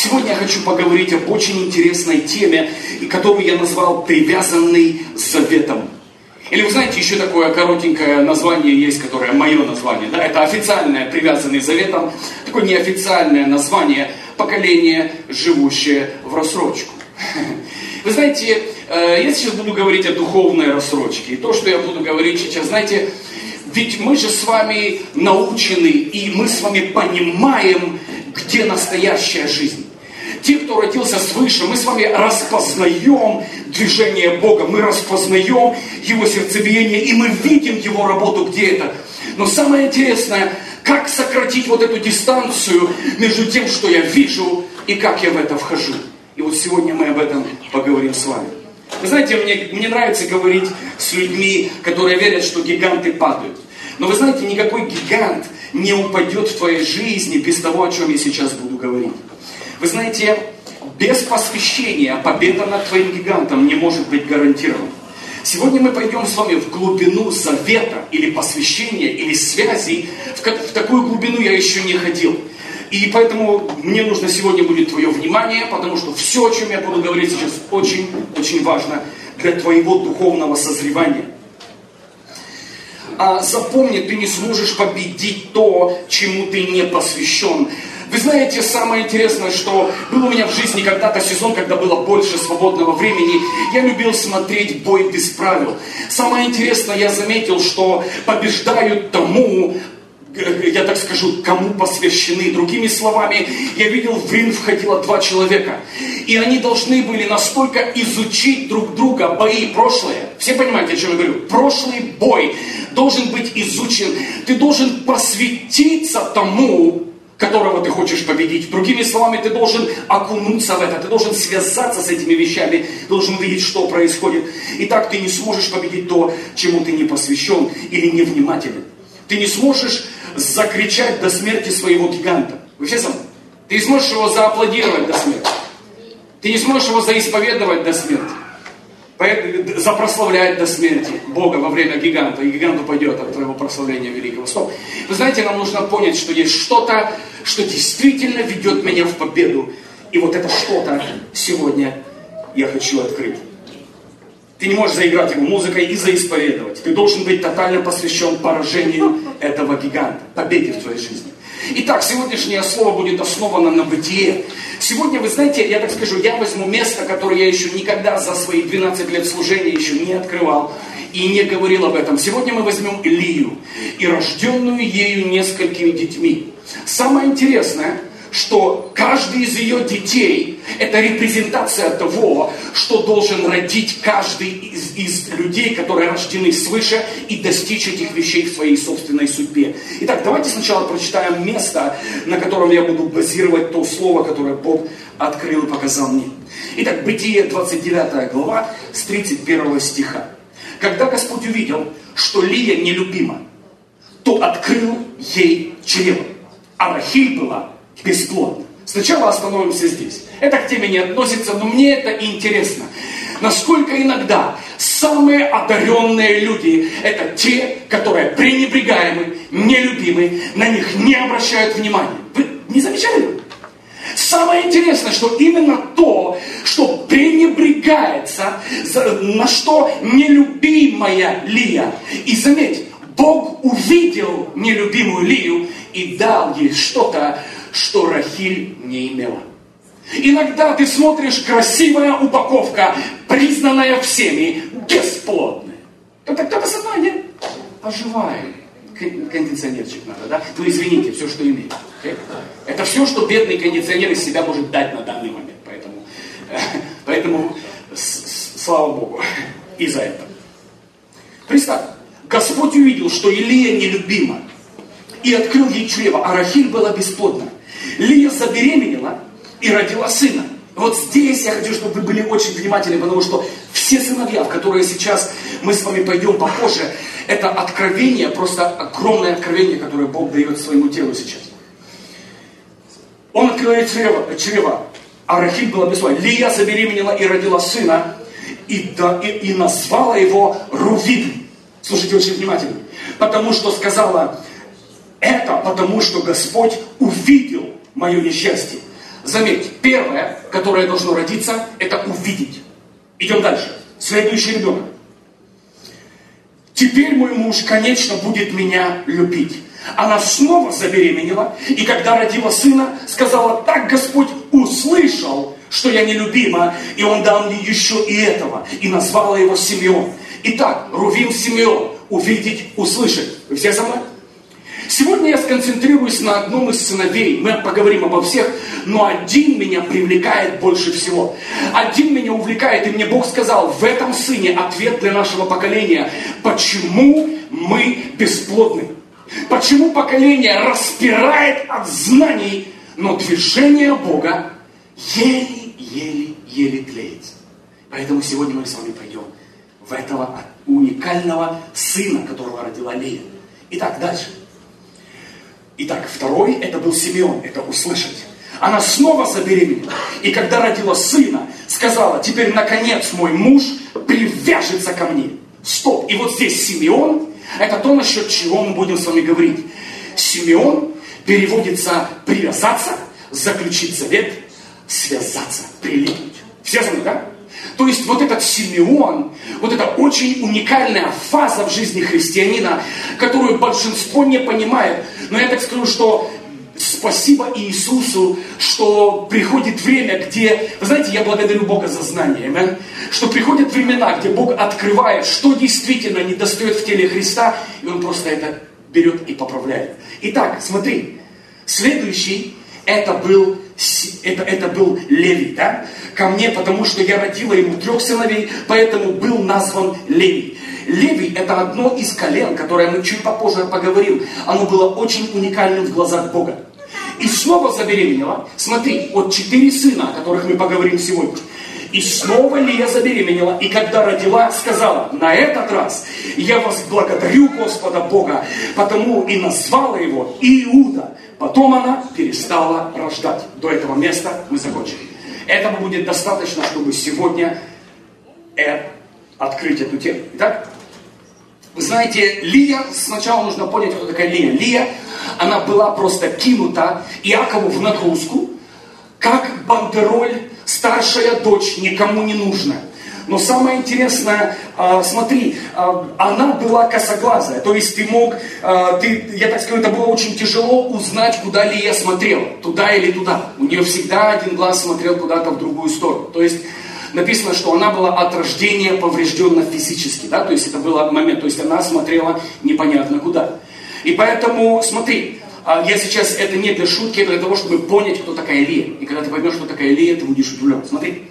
Сегодня я хочу поговорить об очень интересной теме, которую я назвал «Привязанный заветом». Или вы знаете, еще такое коротенькое название есть, которое мое название. Да? Это официальное «Привязанный заветом», такое неофициальное название «Поколение, живущее в рассрочку». Вы знаете, я сейчас буду говорить о духовной рассрочке. И то, что я буду говорить сейчас, знаете, ведь мы же с вами научены, и мы с вами понимаем, где настоящая жизнь. Те, кто родился свыше, мы с вами распознаем движение Бога, мы распознаем Его сердцебиение, и мы видим Его работу, где это. Но самое интересное, как сократить вот эту дистанцию между тем, что я вижу, и как я в это вхожу. И вот сегодня мы об этом поговорим с вами. Вы знаете, мне нравится говорить с людьми, которые верят, что гиганты падают. Но вы знаете, никакой гигант не упадет в твоей жизни без того, о чем я сейчас буду говорить. Вы знаете, без посвящения победа над твоим гигантом не может быть гарантирована. Сегодня мы пойдем с вами в глубину завета, или посвящения, или связей. В такую глубину я еще не ходил. И поэтому мне нужно сегодня будет твое внимание, потому что все, о чем я буду говорить сейчас, очень важно для твоего духовного созревания. Запомни, ты не сможешь победить то, чему ты не посвящен. Вы знаете, самое интересное, что был у меня в жизни когда-то сезон, когда было больше свободного времени. Я любил смотреть бой без правил. Самое интересное, я заметил, что побеждают тому, я так скажу, кому посвящены. Другими словами, я видел, в ринг входило 2 человека. И они должны были настолько изучить друг друга бои прошлые. Все понимаете, о чем я говорю? Прошлый бой должен быть изучен. Ты должен посвятиться тому, которого ты хочешь победить. Другими словами, ты должен окунуться в это, ты должен связаться с этими вещами, должен видеть, что происходит. И так ты не сможешь победить то, чему ты не посвящен или невнимателен. Ты не сможешь закричать до смерти своего гиганта. Вы все со мной? Ты не сможешь его зааплодировать до смерти. Ты не сможешь его заисповедовать до смерти. Запрославлять до смерти Бога во время гиганта. И гигант упадет от твоего прославления великого. Стоп. Вы знаете, нам нужно понять, что есть что-то, что действительно ведет меня в победу. И вот это что-то сегодня я хочу открыть. Ты не можешь заиграть его музыкой и заисповедовать. Ты должен быть тотально посвящен поражению этого гиганта, победе в твоей жизни. Итак, сегодняшнее слово будет основано на бытие. Сегодня, вы знаете, я так скажу, я возьму место, которое я еще никогда за свои 12 лет служения еще не открывал и не говорил об этом. Сегодня мы возьмем Илию и рожденную ею несколькими детьми. Самое интересное, что каждый из ее детей – это репрезентация того, что должен родить каждый из людей, которые рождены свыше, и достичь этих вещей в своей собственной судьбе. Итак, давайте сначала прочитаем место, на котором я буду базировать то слово, которое Бог открыл и показал мне. Итак, Бытие 29 глава с 31 стиха. «Когда Господь увидел, что Лия нелюбима, то открыл ей чрево, а Рахиль была бесплодна». Сначала остановимся здесь. Это к теме не относится, но мне это интересно. Насколько иногда самые одаренные люди – это те, которые пренебрегаемы, нелюбимы, на них не обращают внимания. Вы не замечали? Самое интересное, что именно то, что пренебрегается, на что нелюбимая Лия. И заметь, Бог увидел нелюбимую Лию и дал ей что-то, что Рахиль не имела. Иногда ты смотришь, красивая упаковка, признанная всеми, бесплодная. Кто-то со мной, нет? Оживаем. Кондиционерчик надо, да? Ну извините, все, что имею. Okay? Это все, что бедный кондиционер из себя может дать на данный момент. Поэтому слава Богу и за это. Представь, Господь увидел, что Илия нелюбима, и открыл ей чрево, а Рахиль была бесплодна. Лия забеременела и родила сына. Вот здесь я хочу, чтобы вы были очень внимательны, потому что все сыновья, в которые сейчас мы с вами пойдем попозже, это откровение, просто огромное откровение, которое Бог дает своему телу сейчас. Он открыл ей чрево, а Рахиль была бесплодна. Лия забеременела и родила сына, и назвала его Рувим. Слушайте очень внимательно. Потому что сказала, это потому что Господь увидел мое несчастье. Заметьте, первое, которое должно родиться, это увидеть. Идем дальше. Следующий ребенок. Теперь мой муж, конечно, будет меня любить. Она снова забеременела, и когда родила сына, сказала: так Господь услышал, что я нелюбима, и Он дал мне еще и этого, и назвала его Симеон. Итак, Рувим Симеон, увидеть, услышать. Вы все со мной? Сегодня я сконцентрируюсь на одном из сыновей. Мы поговорим обо всех, но один меня привлекает больше всего. Один меня увлекает, и мне Бог сказал: в этом сыне ответ для нашего поколения. Почему мы бесплодны? Почему поколение распирает от знаний, но движение Бога еле-еле тлеется? Поэтому сегодня мы с вами пойдем в этого уникального сына, которого родила Лея. Итак, дальше. Итак, второй, это был Симеон, это услышать. Она снова забеременела. И когда родила сына, сказала: теперь, наконец, мой муж привяжется ко мне. Стоп. И вот здесь Симеон, это то, насчет чего мы будем с вами говорить. Симеон переводится привязаться, заключить завет, связаться, прилипнуть. Все знаете, да? То есть вот этот Симеон, вот это очень уникальная фаза в жизни христианина, которую большинство не понимает. Но я так скажу, что спасибо Иисусу, что приходит время, где, вы знаете, я благодарю Бога за знание, amen? Что приходят времена, где Бог открывает, что действительно недостает в теле Христа, и Он просто это берет и поправляет. Итак, смотри, следующий, это был Левий, да? Ко мне, потому что я родила ему 3 сыновей, поэтому был назван Левий. Левий — это одно из колен, которое мы чуть попозже поговорим. Оно было очень уникальным в глазах Бога. И снова забеременела. Смотри, вот 4 сына, о которых мы поговорим сегодня. И снова Лия забеременела, и когда родила, сказала: на этот раз я вас благодарю Господа Бога, потому и назвала его Иуда. Потом она перестала рождать. До этого места мы закончили. Этого будет достаточно, чтобы сегодня открыть эту тему. Итак, вы знаете, Лия, сначала нужно понять, кто такая Лия. Лия, она была просто кинута Иакову в нагрузку, как бандероль, старшая дочь, никому не нужная. Но самое интересное, смотри, она была косоглазая. То есть я так скажу, это было очень тяжело узнать, куда Лия смотрела. Туда или туда. У нее всегда один глаз смотрел куда-то в другую сторону. То есть написано, что она была от рождения повреждена физически. Да? То есть это был момент, то есть она смотрела непонятно куда. И поэтому, смотри, я сейчас, это не для шутки, это для того, чтобы понять, кто такая Лия. И когда ты поймешь, кто такая Лия, ты будешь удивлен. Смотри.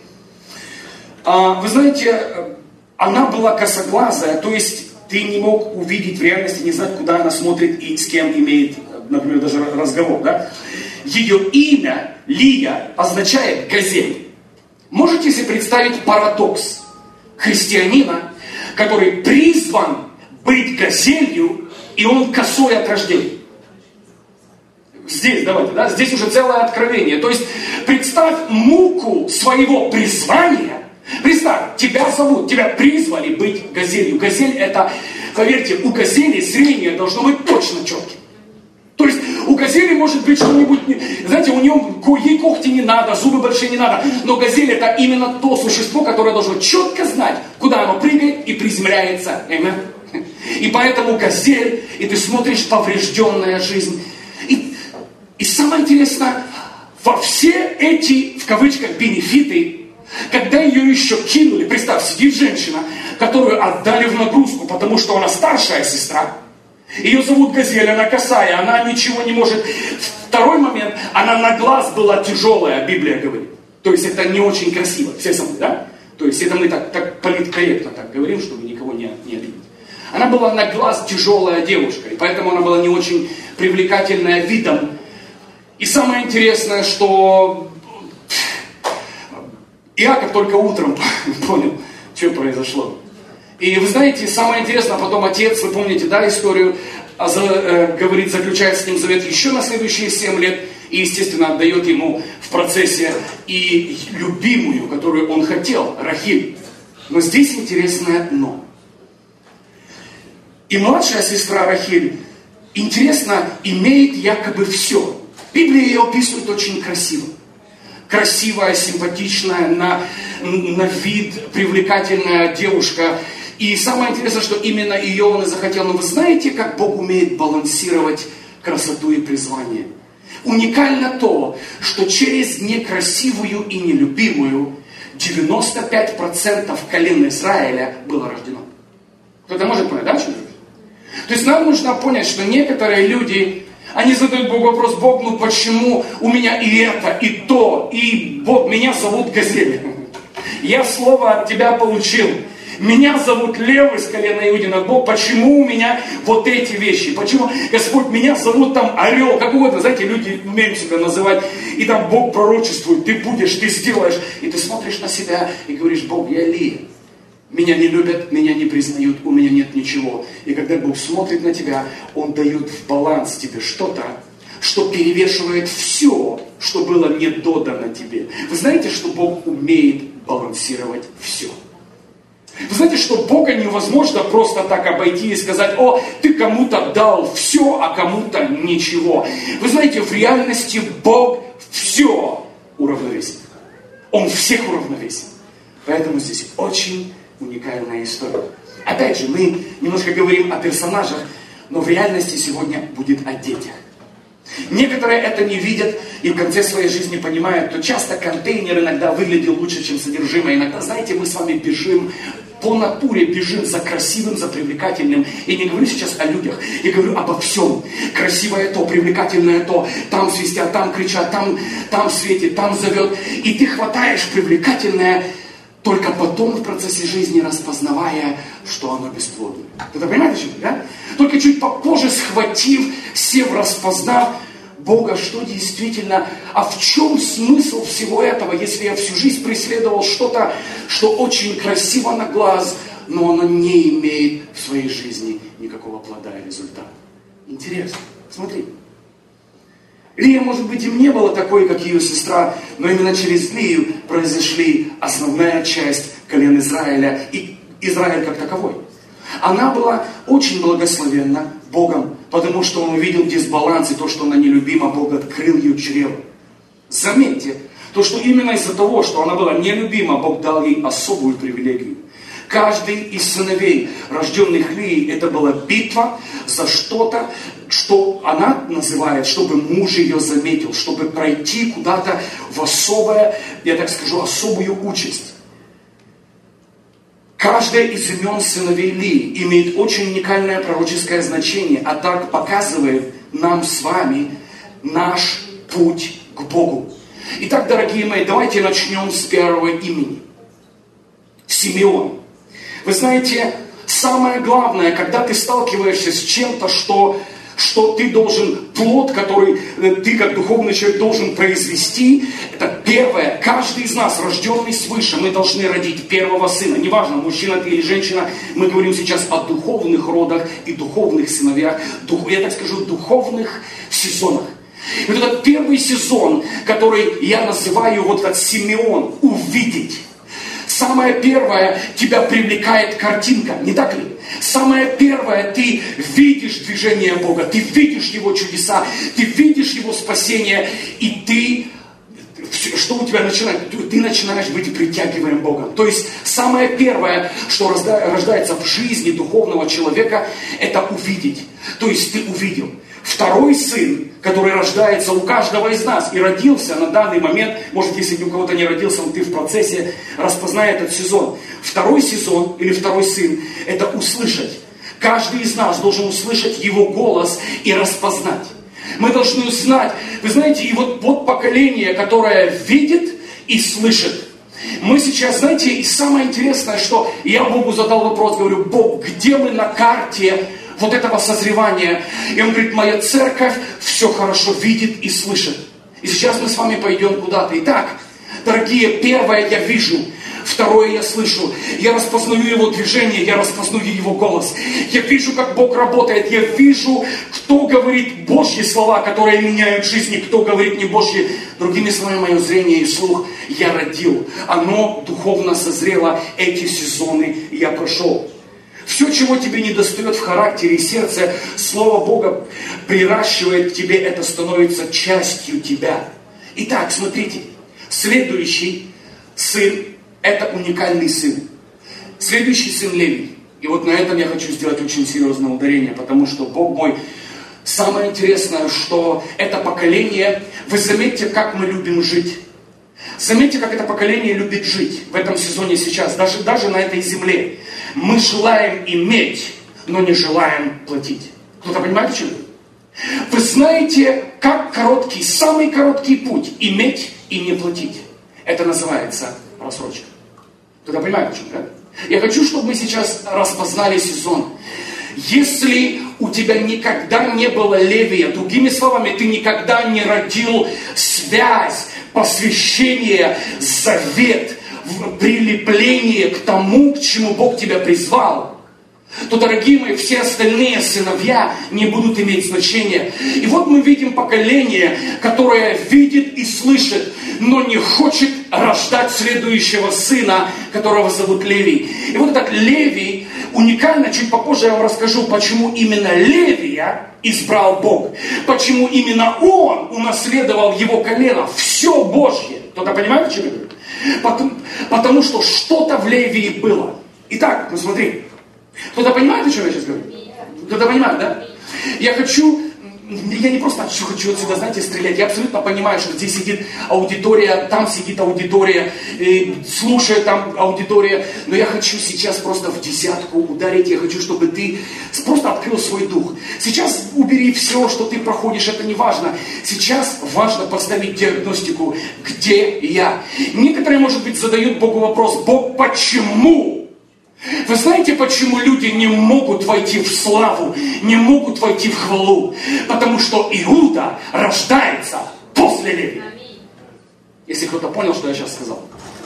Вы знаете, она была косоглазая, то есть ты не мог увидеть в реальности, не знать, куда она смотрит и с кем имеет, например, даже разговор. Да? Ее имя, Лия, означает газель. Можете себе представить парадокс христианина, который призван быть газелью, и он косой от рождения? Здесь, давайте, да, здесь уже целое откровение. То есть представь муку своего призвания. Представь, тебя зовут, тебя призвали быть газелью. Газель это, поверьте, у газели зрение должно быть точно четким. То есть у газели может быть что-нибудь, знаете, ей когти не надо, зубы большие не надо. Но газель это именно то существо, которое должно четко знать, куда оно прыгает и приземляется. И поэтому газель, и ты смотришь поврежденная жизнь. И самое интересное, во все эти, в кавычках, бенефиты, когда ее еще кинули, представь, сидит женщина, которую отдали в нагрузку, потому что она старшая сестра. Ее зовут Газель, она косая, она ничего не может. Второй момент, она на глаз была тяжелая, Библия говорит. То есть это не очень красиво, все со мной, да? То есть это мы так политкорректно так говорим, чтобы никого не обидеть. Она была на глаз тяжелая девушка, и поэтому она была не очень привлекательная видом. И самое интересное, что Иаков только утром понял, что произошло. И вы знаете, самое интересное, потом отец, вы помните, да, историю, говорит, заключает с ним завет еще на следующие 7 лет, и, естественно, отдает ему в процессе и любимую, которую он хотел, Рахиль. Но здесь интересное но. И младшая сестра Рахиль, интересно, имеет якобы все. Библия ее описывает очень красиво. красивая, симпатичная, на вид привлекательная девушка. И самое интересное, что именно ее он и захотел. Но вы знаете, как Бог умеет балансировать красоту и призвание? Уникально то, что через некрасивую и нелюбимую 95% колен Израиля было рождено. Кто-то может понять, да, что это? То есть нам нужно понять, что некоторые люди, они задают Богу вопрос: Бог, ну почему у меня и это, и то, и Бог, меня зовут Газель. Я слово от тебя получил. Меня зовут Лев из колена Иудина. Бог, почему у меня вот эти вещи? Почему, Господь, меня зовут там Орел? Как угодно, знаете, люди умеют себя называть. И там Бог пророчествует, ты будешь, ты сделаешь. И ты смотришь на себя и говоришь: Бог, я ли? Меня не любят, меня не признают, у меня нет ничего. И когда Бог смотрит на тебя, Он дает в баланс тебе что-то, что перевешивает все, что было не додано тебе. Вы знаете, что Бог умеет балансировать все? Вы знаете, что Бога невозможно просто так обойти и сказать: о, ты кому-то дал все, а кому-то ничего. Вы знаете, в реальности Бог все уравновесит. Он всех уравновесит. Поэтому здесь очень уникальная история. Опять же, мы немножко говорим о персонажах, но в реальности сегодня будет о детях. Некоторые это не видят и в конце своей жизни понимают, что часто контейнер иногда выглядел лучше, чем содержимое. Иногда, знаете, мы с вами бежим, по натуре бежим за красивым, за привлекательным. И не говорю сейчас о людях, я говорю обо всем. Красивое то, привлекательное то, там свистят, там кричат, там светит, там зовет. И ты хватаешь привлекательное, только потом в процессе жизни распознавая, что оно бесплодно. Ты понимаете, что? Да? Только чуть попозже, схватив, сев, распознав Бога, что действительно, а в чем смысл всего этого, если я всю жизнь преследовал что-то, что очень красиво на глаз, но оно не имеет в своей жизни никакого плода и результата. Интересно. Смотри. Лия, может быть, им не была такой, как ее сестра, но именно через Лию произошли основная часть колен Израиля и Израиль как таковой. Она была очень благословенна Богом, потому что Он увидел дисбаланс и то, что она нелюбима, Бог открыл ее чрево. Заметьте, то, что именно из-за того, что она была нелюбима, Бог дал ей особую привилегию. Каждый из сыновей, рожденных Лией, это была битва за что-то, что она называет, чтобы муж ее заметил, чтобы пройти куда-то в особое, я так скажу, особую участь. Каждое из имен сыновей Лии имеет очень уникальное пророческое значение, а так показывает нам с вами наш путь к Богу. Итак, дорогие мои, давайте начнем с первого имени. Симеон. Вы знаете, самое главное, когда ты сталкиваешься с чем-то, что ты должен, плод, который ты как духовный человек должен произвести, это первое. Каждый из нас, рожденный свыше, мы должны родить первого сына. Неважно, мужчина ты или женщина, мы говорим сейчас о духовных родах и духовных сыновьях, я так скажу, духовных сезонах. И вот этот первый сезон, который я называю вот этот Симеон, увидеть. Самое первое, тебя привлекает картинка, не так ли? Самое первое, ты видишь движение Бога, ты видишь Его чудеса, ты видишь Его спасение, и что у тебя начинает? Ты начинаешь быть притягиваем Богом. То есть самое первое, что рождается в жизни духовного человека, это увидеть. То есть ты увидел. Второй сын, который рождается у каждого из нас и родился на данный момент, может, если у кого-то не родился, но ты в процессе, распознай этот сезон. Второй сезон или второй сын – это услышать. Каждый из нас должен услышать его голос и распознать. Мы должны узнать, вы знаете, и вот поколение, которое видит и слышит. Мы сейчас, знаете, и самое интересное, что я Богу задал вопрос, говорю: Бог, где мы на карте вот этого созревания? И Он говорит: моя церковь все хорошо видит и слышит. И сейчас мы с вами пойдем куда-то. Итак, дорогие, первое я вижу, второе я слышу, я распознаю Его движение, я распознаю Его голос. Я вижу, как Бог работает, я вижу, кто говорит Божьи слова, которые меняют жизни, кто говорит не Божьи. Другими словами, мое зрение и слух я родил. Оно духовно созрело, эти сезоны я прошел. Все, чего тебе не достает в характере и сердце, Слово Бога приращивает к тебе, это становится частью тебя. Итак, смотрите, Следующий сын – это уникальный сын. Следующий сын Левий. И вот на этом я хочу сделать очень серьезное ударение, потому что, Бог мой, самое интересное, что это поколение, вы заметьте, как мы любим жить. Заметьте, как это поколение любит жить в этом сезоне сейчас, даже на этой земле. Мы желаем иметь, но не желаем платить. Кто-то понимает, что это? Вы знаете, как самый короткий путь иметь и не платить. Это называется рассрочка. Кто-то понимает, о чем, да? Я хочу, чтобы мы сейчас распознали сезон. Если у тебя никогда не было Левия, другими словами, ты никогда не родил связь, посвящение, завет, прилепление к тому, к чему Бог тебя призвал, то, дорогие мои, все остальные сыновья не будут иметь значения. И вот мы видим поколение, которое видит и слышит, но не хочет рождать следующего сына, которого зовут Левий. И вот этот Левий уникально, чуть попозже я вам расскажу, почему именно Левия избрал Бог. Почему именно он унаследовал его колено. Все Божье. Кто-то понимает, о чем я говорю? Потому что что-то в Левии было. Итак, ну смотри. Кто-то понимает, о чем я сейчас говорю? Кто-то понимает, да? Я не просто хочу отсюда, знаете, стрелять. Я абсолютно понимаю, что здесь сидит аудитория, там сидит аудитория, слушает там аудитория. Но я хочу сейчас просто в десятку ударить. Я хочу, чтобы ты просто открыл свой дух. Сейчас убери все, что ты проходишь, это не важно. Сейчас важно поставить диагностику, где я. Некоторые, может быть, задают Богу вопрос: Бог, почему? Вы знаете, почему люди не могут войти в славу, не могут войти в хвалу? Потому что Иуда рождается после Левия. Если кто-то понял, что я сейчас сказал.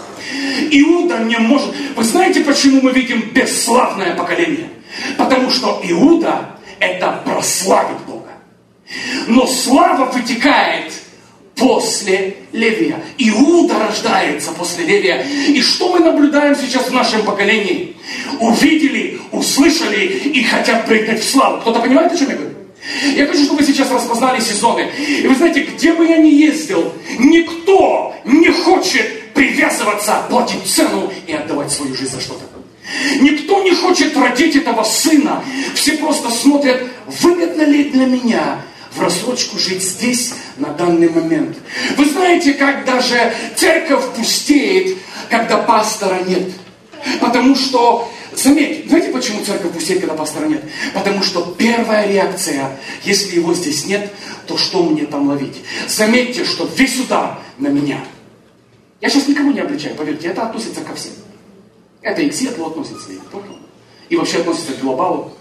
Иуда не может... Вы знаете, почему мы видим бесславное поколение? Потому что Иуда – это прославить Бога. Но слава вытекает после Левия. Иуда рождается после Левия. И что мы наблюдаем сейчас в нашем поколении? Увидели, услышали и хотят прыгнуть в славу. Кто-то понимает, о чем я говорю? Я хочу, чтобы вы сейчас распознали сезоны. И вы знаете, где бы я ни ездил, никто не хочет привязываться, платить цену и отдавать свою жизнь за что-то. Никто не хочет родить этого сына. Все просто смотрят, выгодно ли для меня в рассрочку жить здесь на данный момент. Вы знаете, как даже церковь пустеет, когда пастора нет. Потому что, заметьте, знаете, почему церковь пустеет, когда пастора нет? Потому что первая реакция, если его здесь нет, то что мне там ловить? Заметьте, что весь удар на меня. Я сейчас никого не обличаю, поверьте, это относится ко всем. Это и к Сиэтлу относится, и вообще относится к глобалу.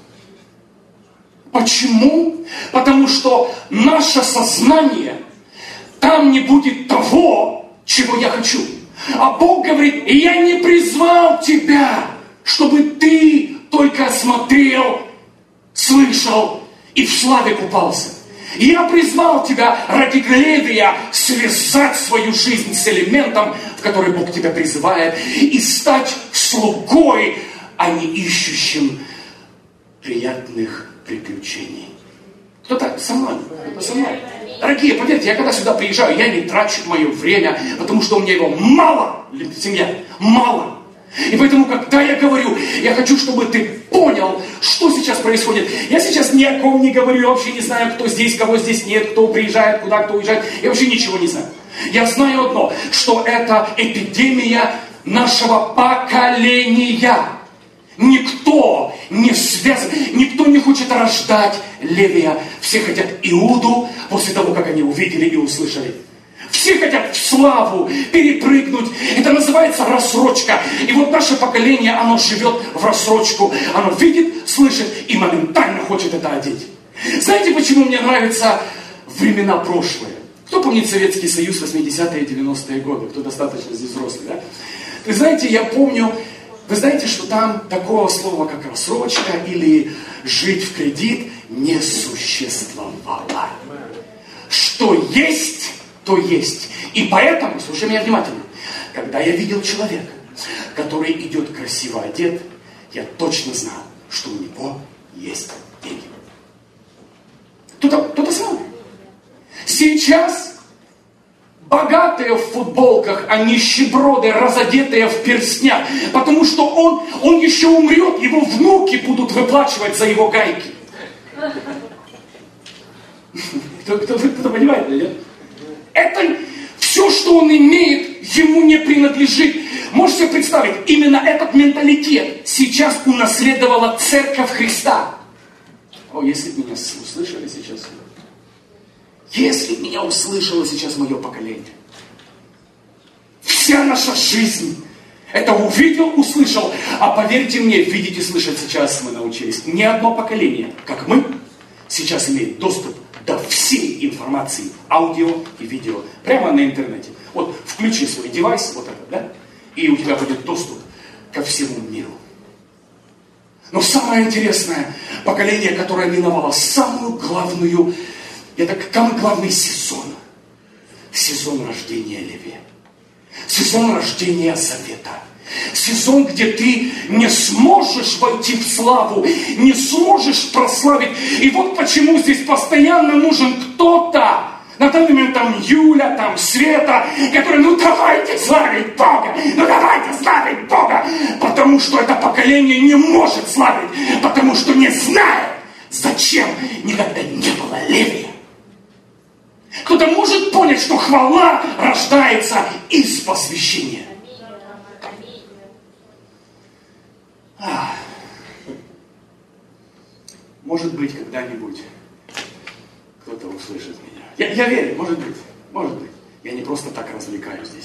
Почему? Потому что наше сознание, там не будет того, чего я хочу. А Бог говорит: я не призвал тебя, чтобы ты только смотрел, слышал и в славе купался. Я призвал тебя ради Левия связать свою жизнь с элементом, в который Бог тебя призывает, и стать слугой, а не ищущим приятных приключений. Кто-то со мной, кто-то со мной. Дорогие, поверьте, я когда сюда приезжаю, я не трачу мое время, потому что у меня его мало, семья, мало. И поэтому, когда я говорю, я хочу, чтобы ты понял, что сейчас происходит. Я сейчас ни о ком не говорю, я вообще не знаю, кто здесь, кого здесь нет, кто приезжает, куда, кто уезжает. Я вообще ничего не знаю. Я знаю одно, что это эпидемия нашего поколения. Никто не связан, никто не хочет рождать Левия. Все хотят Иуду после того, как они увидели и услышали. Все хотят в славу перепрыгнуть. Это называется рассрочка. И вот наше поколение, оно живет в рассрочку. Оно видит, слышит и моментально хочет это одеть. Знаете, почему мне нравятся времена прошлые? Кто помнит Советский Союз 80-е и 90-е годы? Кто достаточно здесь взрослый, да? Вы знаете, я помню... Вы знаете, что там такого слова, как рассрочка или жить в кредит, не существовало. Что есть, то есть. И поэтому, слушай меня внимательно, когда я видел человека, который идет красиво одет, я точно знал, что у него есть деньги. Кто-то с вами? Сейчас богатые в футболках, а нищеброды, разодетые в перстнях. Потому что он еще умрет, его внуки будут выплачивать за его гайки. Кто-то понимает, нет? Это все, что он имеет, ему не принадлежит. Можете себе представить, именно этот менталитет сейчас унаследовала Церковь Христа. О, если бы меня услышали сейчас. Если бы меня услышало сейчас мое поколение. Вся наша жизнь. Это увидел, услышал. А поверьте мне, видеть и слышать сейчас мы научились. Ни одно поколение, как мы, сейчас имеет доступ до всей информации, аудио и видео, прямо на интернете. Вот включи свой девайс, вот этот, да, и у тебя будет доступ ко всему миру. Но самое интересное, поколение, которое миновало самый главный сезон. Сезон рождения Леви. Сезон рождения Завета. Сезон, где ты не сможешь войти в славу, не сможешь прославить. И вот почему здесь постоянно нужен кто-то, на данный момент там Юля, там Света, которые, давайте славить Бога, давайте славить Бога, потому что это поколение не может славить, потому что не знает, зачем никогда не было Левия. Кто-то может понять, что хвала рождается из посвящения. Может быть, когда-нибудь кто-то услышит меня. Я верю, может быть. Я не просто так развлекаюсь здесь.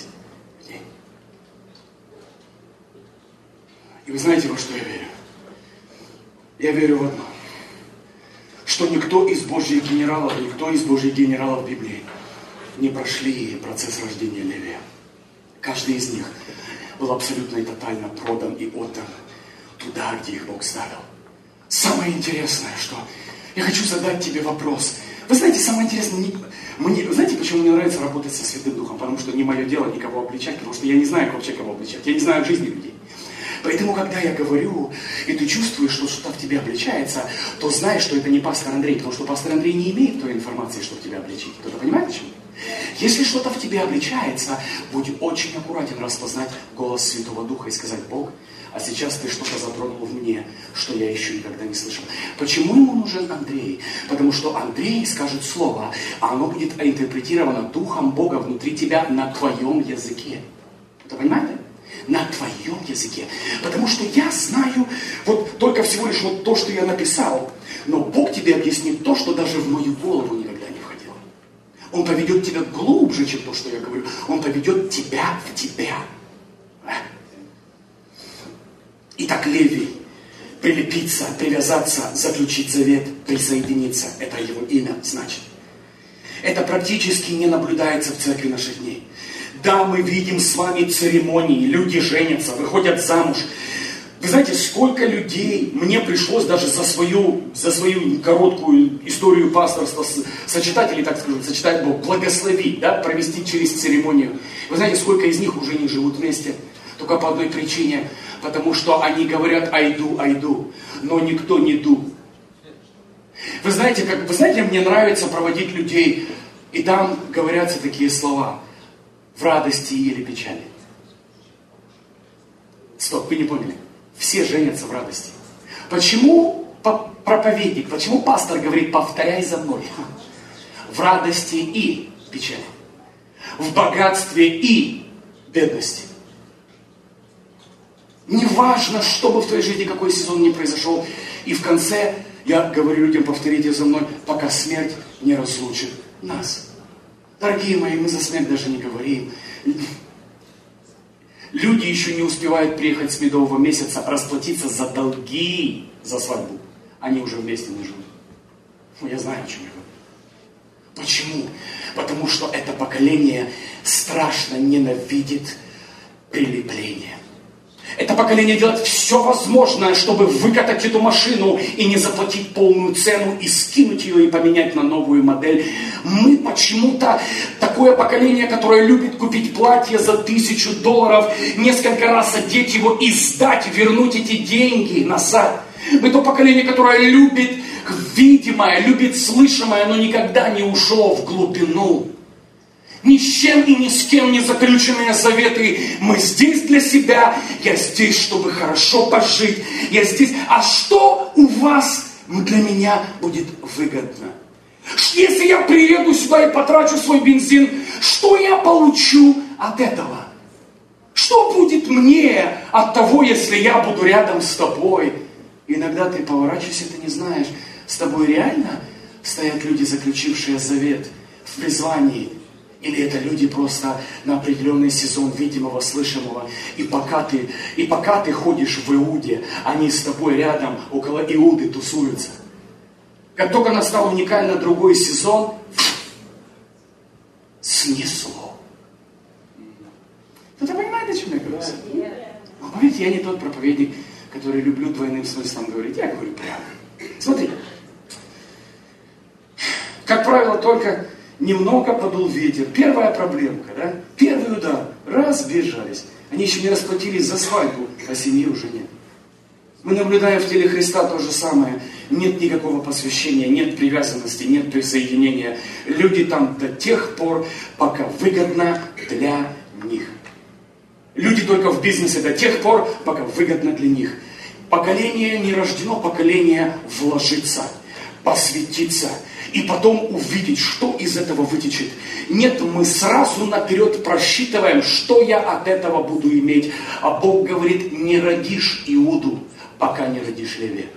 И вы знаете, во что я верю? Я верю в одно. Что никто из Божьих генералов в Библии не прошли процесс рождения Левия. Каждый из них был абсолютно и тотально продан и отдан туда, где их Бог ставил. Самое интересное, что я хочу задать тебе вопрос. Вы знаете, самое интересное, знаете, почему мне нравится работать со Святым Духом? Потому что не мое дело никого обличать, потому что я не знаю, как вообще кого обличать. Я не знаю жизни людей. Поэтому, когда я говорю, и ты чувствуешь, что что-то в тебе обличается, то знаешь, что это не пастор Андрей, потому что пастор Андрей не имеет той информации, чтобы тебя обличить. Кто-то понимает, почему? Если что-то в тебе обличается, будь очень аккуратен распознать голос Святого Духа и сказать: Бог, а сейчас ты что-то затронул в мне, что я еще никогда не слышал. Почему ему нужен Андрей? Потому что Андрей скажет слово, а оно будет интерпретировано Духом Бога внутри тебя на твоем языке. Вы понимаете? На твоем языке. Потому что я знаю вот только всего лишь вот то, что я написал, но Бог тебе объяснит то, что даже в мою голову никогда не входило. Он поведет тебя глубже, чем то, что я говорю. Он поведет тебя в тебя. Итак, Левий, прилепиться, привязаться, заключить завет, присоединиться. Это его имя значит. Это практически не наблюдается в церкви наших дней. Да, мы видим с вами церемонии, люди женятся, выходят замуж. Вы знаете, сколько людей мне пришлось даже за свою короткую историю пасторства сочетать, или так скажу, сочетать Бог, благословить, да, провести через церемонию. Вы знаете, сколько из них уже не живут вместе? Только по одной причине, потому что они говорят айду, но никто не ду. Вы знаете, мне нравится проводить людей, и там говорятся такие слова: в радости или печали. Стоп, вы не поняли. Все женятся в радости. Почему проповедник, почему пастор говорит: повторяй за мной? В радости и печали. В богатстве и бедности. Неважно, что бы в твоей жизни, какой сезон ни произошел. И в конце я говорю людям: повторите за мной, пока смерть не разлучит нас. Дорогие мои, мы за смерть даже не говорим. Люди еще не успевают приехать с медового месяца, расплатиться за долги за свадьбу. Они уже вместе не живут. Я знаю, о чем я говорю. Почему? Потому что это поколение страшно ненавидит прилепление. Это поколение делает все возможное, чтобы выкатать эту машину и не заплатить полную цену, и скинуть ее, и поменять на новую модель. Мы почему-то такое поколение, которое любит купить платье за $1000, несколько раз одеть его и сдать, вернуть эти деньги назад. Мы то поколение, которое любит видимое, любит слышимое, но никогда не ушло в глубину. Ни с чем и ни с кем не заключенные заветы. Мы здесь для себя, я здесь, чтобы хорошо пожить. Я здесь. А что у вас для меня будет выгодно? Если я приеду сюда и потрачу свой бензин, что я получу от этого? Что будет мне от того, если я буду рядом с тобой? Иногда ты поворачиваешься, ты не знаешь, с тобой реально стоят люди, заключившие завет в призвании? Или это люди просто на определенный сезон видимого, слышимого? И пока ты ходишь в Иуде, они с тобой рядом, около Иуды тусуются. Как только настал уникально другой сезон, снесло. Кто-то понимает, о чем я говорю? Но поверьте, я не тот проповедник, который люблю двойным смыслом говорить. Я говорю прямо. Смотри. Как правило, только немного подул ветер. Первая проблемка, да? Первый удар. Разбежались. Они еще не расплатились за свадьбу, а семьи уже нет. Мы наблюдаем в теле Христа то же самое. Нет никакого посвящения, нет привязанности, нет присоединения. Люди там до тех пор, пока выгодно для них. Люди только в бизнесе до тех пор, пока выгодно для них. Поколение не рождено, поколение вложиться, посвятиться и потом увидеть, что из этого вытечет. Нет, мы сразу наперед просчитываем, что я от этого буду иметь. А Бог говорит, не родишь Иуду, пока не родишь Левия.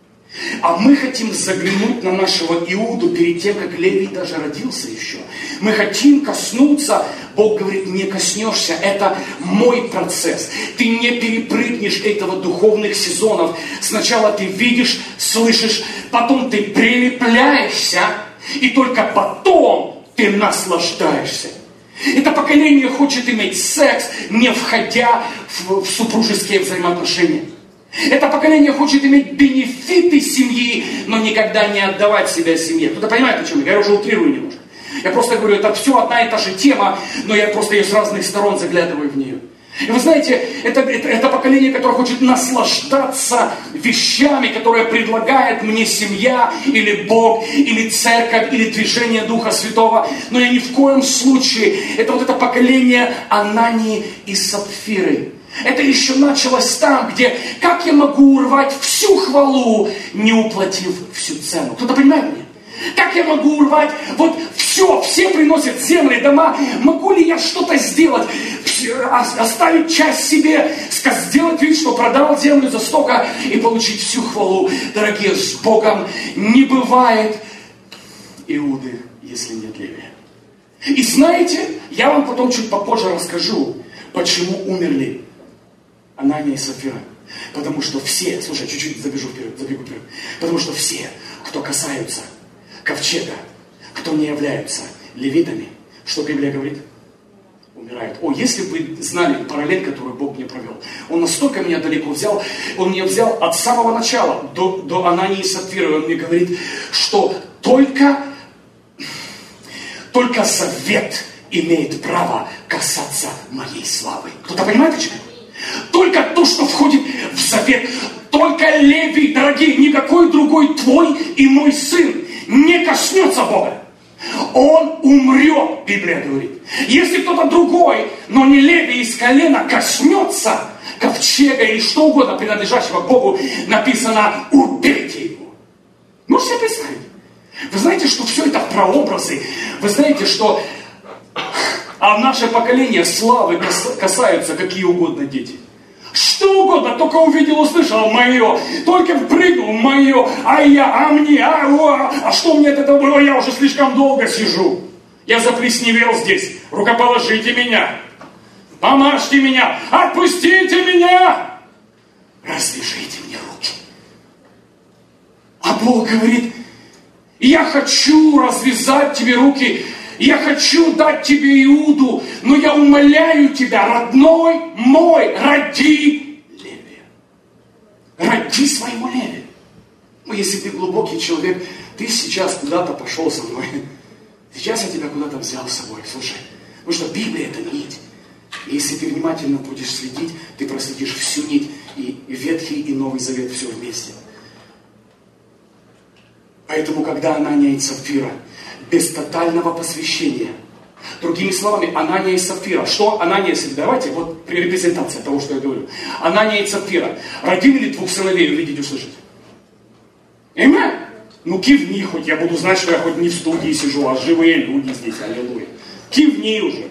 А мы хотим заглянуть на нашего Иуду перед тем, как Левий даже родился еще. Мы хотим коснуться, Бог говорит, не коснешься, это мой процесс. Ты не перепрыгнешь этого духовных сезонов. Сначала ты видишь, слышишь, потом ты прилепляешься, и только потом ты наслаждаешься. Это поколение хочет иметь секс, не входя в супружеские взаимоотношения. Это поколение хочет иметь бенефиты семьи, но никогда не отдавать себя семье. Кто-то понимает, о чем я? Я уже утрирую немножко. Я просто говорю, это все одна и та же тема, но я просто ее с разных сторон заглядываю в нее. И вы знаете, это поколение, которое хочет наслаждаться вещами, которые предлагает мне семья, или Бог, или церковь, или движение Духа Святого. Но я ни в коем случае, это вот это поколение Анании и Сапфиры. Это еще началось там, где как я могу урвать всю хвалу, не уплатив всю цену. Кто-то понимает меня? Как я могу урвать вот все приносят земли, дома. Могу ли я что-то сделать? Оставить часть себе, сделать вид, что продал землю за столько и получить всю хвалу. Дорогие, с Богом не бывает Иуды, если нет Левия. И знаете, я вам потом чуть попозже расскажу, почему умерли Анания и Сапфира. Потому что все, слушай, чуть-чуть забегу вперед. Потому что все, кто касаются ковчега, кто не являются левитами, что Библия говорит? Умирают. О, если бы вы знали параллель, которую Бог мне провел. Он настолько меня далеко взял, Он меня взял от самого начала до Анании и Сапфиры. Он мне говорит, что только завет имеет право касаться моей славы. Кто-то понимает, о чем? Только то, что входит в завет. Только Левий, дорогие, никакой другой твой и мой сын не коснется Бога. Он умрет, Библия говорит. Если кто-то другой, но не Левий из колена, коснется ковчега или что угодно, принадлежащего Богу, написано, убейте его. Можете себе представить? Вы знаете, что все это прообразы. Вы знаете, что в наше поколение славы касаются какие угодно дети. Что угодно, только увидел, услышал, мое. Только прыгнул, мое. А мне, а что мне от этого было? Я уже слишком долго сижу. Я заплесневел здесь. Рукоположите меня. Помажьте меня. Отпустите меня. Развяжите мне руки. А Бог говорит, я хочу развязать тебе руки. Я хочу дать тебе Иуду, но я умоляю тебя, родной мой, роди Левия. Роди своего Левия. Ну, если ты глубокий человек, ты сейчас куда-то пошел со мной. Сейчас я тебя куда-то взял с собой. Слушай, потому что Библия это нить. И если ты внимательно будешь следить, ты проследишь всю нить, и Ветхий, и Новый Завет, все вместе. Поэтому, когда Анания и Сапфира без тотального посвящения, Другими словами, Анания и Сапфира. Что Анания и Сапфира? Давайте, вот репрезентация того, что я говорю. Анания и Сапфира родили ли двух сыновей увидеть, услышать? Аминь? Ну кивни хоть, я буду знать, что я хоть не в студии сижу, а живые люди здесь, аллилуйя. Кивни уже.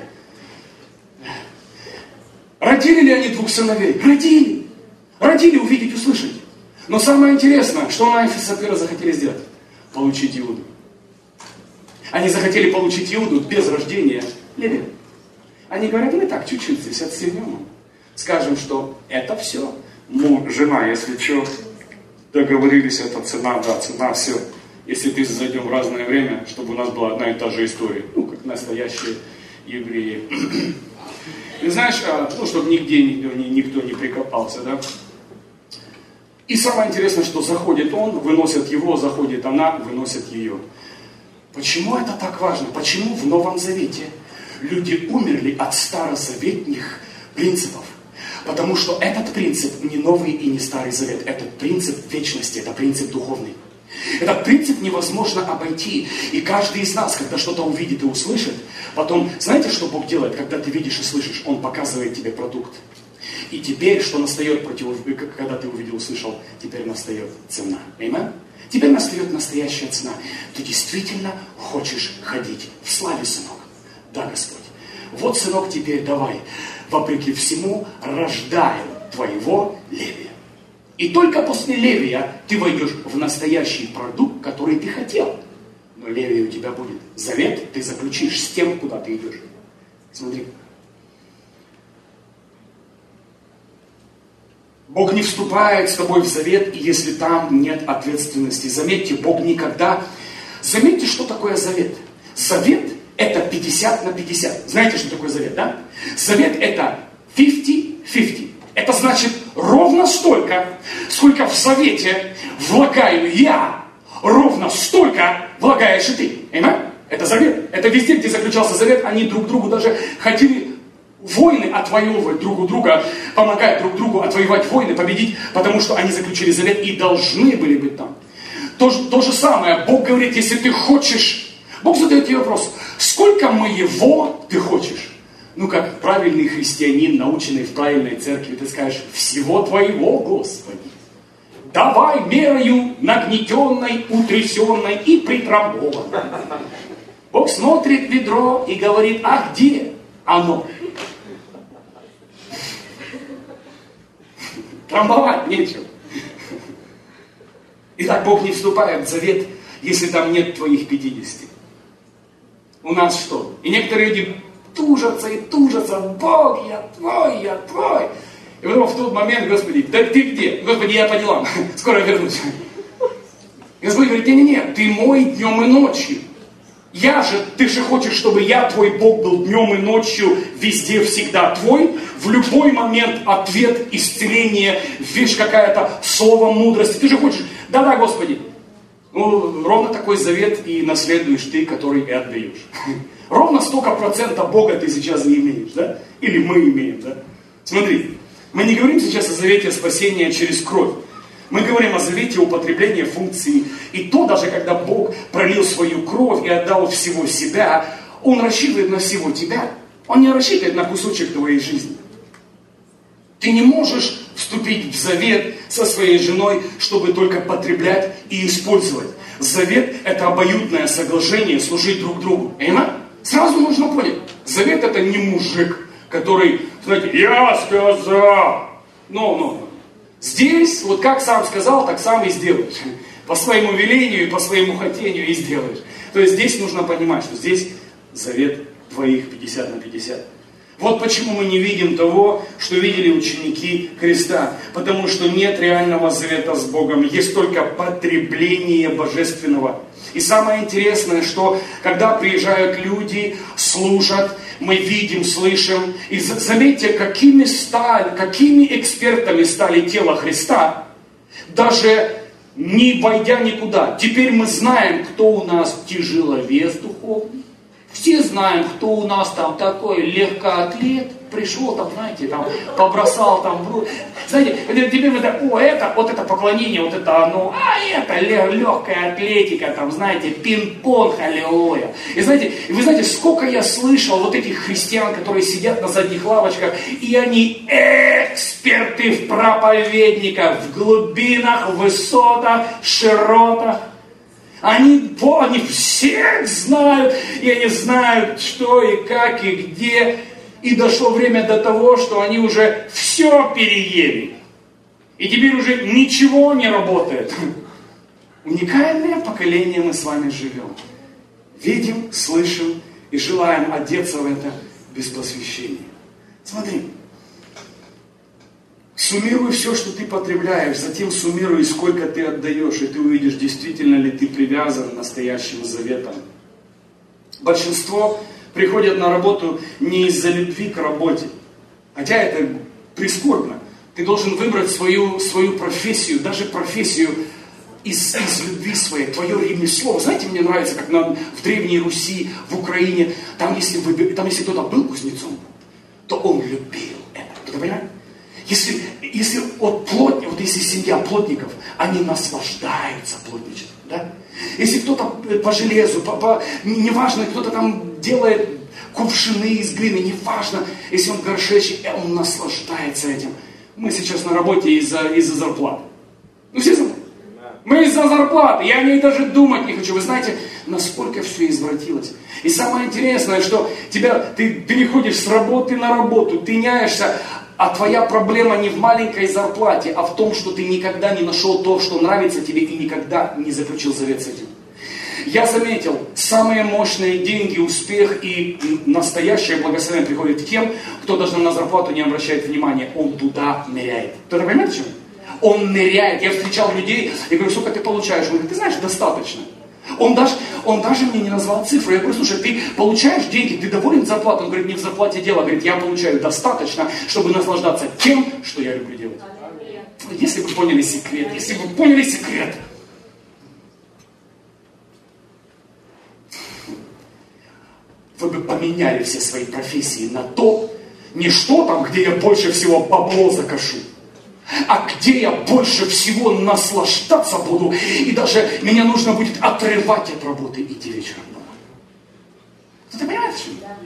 Родили ли они двух сыновей? Родили. Родили увидеть, услышать. Но самое интересное, что Анания и Сапфира захотели сделать? Получить Иуду. Они захотели получить Иуду без рождения Левия. Они говорят, мы так чуть-чуть здесь отсырнем. Скажем, что это все. Ну, жена, если что, договорились, это цена, да, цена, все. Если ты зайдем в разное время, чтобы у нас была одна и та же история. Ну, как настоящие евреи. И знаешь, ну, чтобы нигде никто не прикопался, да. И самое интересное, что заходит он, выносят его, заходит она, выносят ее. Почему это так важно? Почему в Новом Завете люди умерли от старозаветных принципов? Потому что этот принцип не Новый и не Старый Завет. Этот принцип вечности, это принцип духовный. Этот принцип невозможно обойти. И каждый из нас, когда что-то увидит и услышит, потом, знаете, что Бог делает, когда ты видишь и слышишь? Он показывает тебе продукт. И теперь, что настает, когда ты увидел, услышал, теперь настает цена. Аминь? Теперь настает настоящая цена. Ты действительно хочешь ходить в славе, сынок? Да, Господь. Вот, сынок, теперь давай, вопреки всему, рождаем твоего Левия. И только после Левия ты войдешь в настоящий продукт, который ты хотел. Но Левий у тебя будет. Завет ты заключишь с тем, куда ты идешь. Смотри. Бог не вступает с тобой в завет, если там нет ответственности. Заметьте, Бог никогда... Заметьте, что такое завет. Завет – это 50 на 50. Знаете, что такое завет, да? Завет – это 50-50. Это значит ровно столько, сколько в завете влагаю я, ровно столько влагаешь и ты. Аминь? Это завет. Это везде, где заключался завет, они друг другу даже хотели... Войны отвоевывать друг у друга, помогать друг другу отвоевать войны, победить, потому что они заключили завет и должны были быть там. То же самое, Бог говорит, если ты хочешь, Бог задает тебе вопрос, сколько моего ты хочешь? Ну, как правильный христианин, наученный в правильной церкви, ты скажешь, всего твоего, Господи. Давай мерою нагнетенной, утрясенной и притрамбованной. Бог смотрит в ведро и говорит, а где оно? Трамбовать нечего. Итак, Бог не вступает в завет, если там нет твоих 50. У нас что? И некоторые люди тужатся и тужатся. Бог, я твой. И потом в тот момент, Господи, да ты где? Господи, я по делам. Скоро вернусь. Господь говорит, не, ты мой днем и ночью. Ты же хочешь, чтобы я, твой Бог, был днем и ночью, везде, всегда твой. В любой момент ответ, исцеление, вещь какая-то, слово мудрости. Ты же хочешь, да, Господи. Ну, ровно такой завет и наследуешь ты, который и отдаешь. Ровно столько процентов Бога ты сейчас и имеешь, да? Или мы имеем, да? Смотри, мы не говорим сейчас о завете спасения через кровь. Мы говорим о завете употребления функции. И то, даже когда Бог пролил свою кровь и отдал всего себя, Он рассчитывает на всего тебя. Он не рассчитывает на кусочек твоей жизни. Ты не можешь вступить в завет со своей женой, чтобы только потреблять и использовать. Завет – это обоюдное соглашение служить друг другу. Аминь? Сразу нужно понять. Завет – это не мужик, который, знаете, я сказал. Но. Здесь, вот как сам сказал, так сам и сделаешь. По своему велению и по своему хотению и сделаешь. То есть здесь нужно понимать, что здесь завет твоих 50 на 50. Вот почему мы не видим того, что видели ученики Христа. Потому что нет реального завета с Богом. Есть только потребление божественного. И самое интересное, что когда приезжают люди, служат, мы видим, слышим. И заметьте, какими экспертами стали тело Христа, даже не войдя никуда. Теперь мы знаем, кто у нас тяжеловес духовный. Все знаем, кто у нас там такой легкоатлет. пришел, там, знаете, там, побросал, там, знаете, теперь вот это поклонение, вот это оно, это легкая атлетика, там, знаете, пинг-понг, аллилуйя. И знаете, вы знаете, сколько я слышал вот этих христиан, которые сидят на задних лавочках, и они эксперты в проповедниках, в глубинах, в высотах, широтах. Они всех знают, и они знают, что и как, и где. И дошло время до того, что они уже все переели. И теперь уже ничего не работает. Уникальное поколение мы с вами живем. Видим, слышим и желаем одеться в это без посвящения. Смотри. Суммируй все, что ты потребляешь, затем суммируй, сколько ты отдаешь, и ты увидишь, действительно ли ты привязан настоящим заветом. Большинство приходят на работу не из-за любви к работе. Хотя это прискорбно. Ты должен выбрать свою профессию, даже профессию из любви своей, твое ремесло. Знаете, мне нравится, как в Древней Руси, в Украине, там если кто-то был кузнецом, то он любил это. Кто-то понимает? Если если семья плотников, они наслаждаются плотничеством, да? Если кто-то по железу, неважно, кто-то там делает кувшины из глины, неважно, если он горшечник, он наслаждается этим. Мы сейчас на работе из-за зарплаты. Ну все забыли. Мы из-за зарплаты, я о ней даже думать не хочу. Вы знаете, насколько все извратилось. И самое интересное, что ты переходишь с работы на работу, ты няешься, а твоя проблема не в маленькой зарплате, а в том, что ты никогда не нашел то, что нравится тебе, и никогда не заключил завет с этим. Я заметил, самые мощные деньги, успех и настоящее благословение приходит к тем, кто даже на зарплату не обращает внимания. Он туда ныряет. Кто-то понимает, почему? Он ныряет. Я встречал людей, я говорю, сколько ты получаешь? Он говорит, ты знаешь, достаточно. Он даже мне не назвал цифру. Я говорю, слушай, ты получаешь деньги, ты доволен зарплатой? Он говорит, не в зарплате дело. Говорит, я получаю достаточно, чтобы наслаждаться тем, что я люблю делать. Если бы поняли секрет, вы бы поменяли все свои профессии на то, не что там, где я больше всего бабло закашу, а где я больше всего наслаждаться буду, и даже меня нужно будет отрывать от работы и идти вечером дома. Ты понимаешь?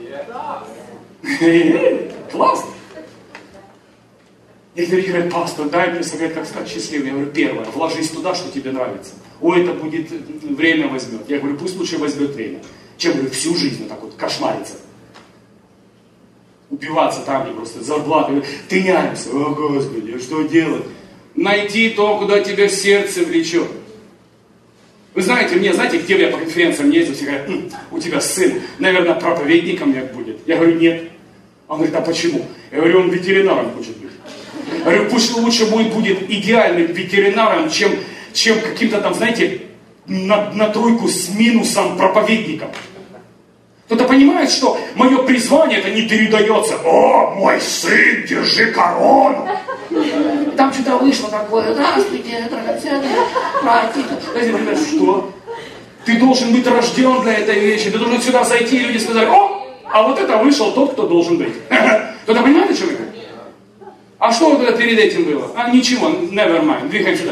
Классно. Некоторые говорят, пастор, дай мне совет, как стать счастливым. Я говорю, первое, вложись туда, что тебе нравится. Ой, это будет, время возьмет. Я говорю, пусть лучше возьмет время, чем, говорю, всю жизнь вот так вот кошмариться. Убиваться там, где просто зарплаты, тыняемся. О, Господи, что делать? Найти то, куда тебя сердце влечет. Вы знаете, где я по конференциям ездил, все говорят, у тебя сын, наверное, проповедником будет. Я говорю, нет. Он говорит, а почему? Я говорю, он ветеринаром хочет быть. Я говорю, пусть лучше будет идеальным ветеринаром, чем каким-то там, знаете, на тройку с минусом проповедником. Кто-то понимает, что мое призвание это не передается. О, мой сын, держи корону. Там что-то вышло такое. Здравствуйте, драгоценные братья. Что? Ты должен быть рожден для этой вещи. Ты должен сюда зайти, и люди сказали, о, а вот это вышел тот, кто должен быть. Кто-то понимает, о чем я? А что вот это перед этим было? А ничего, never mind, двигаем сюда.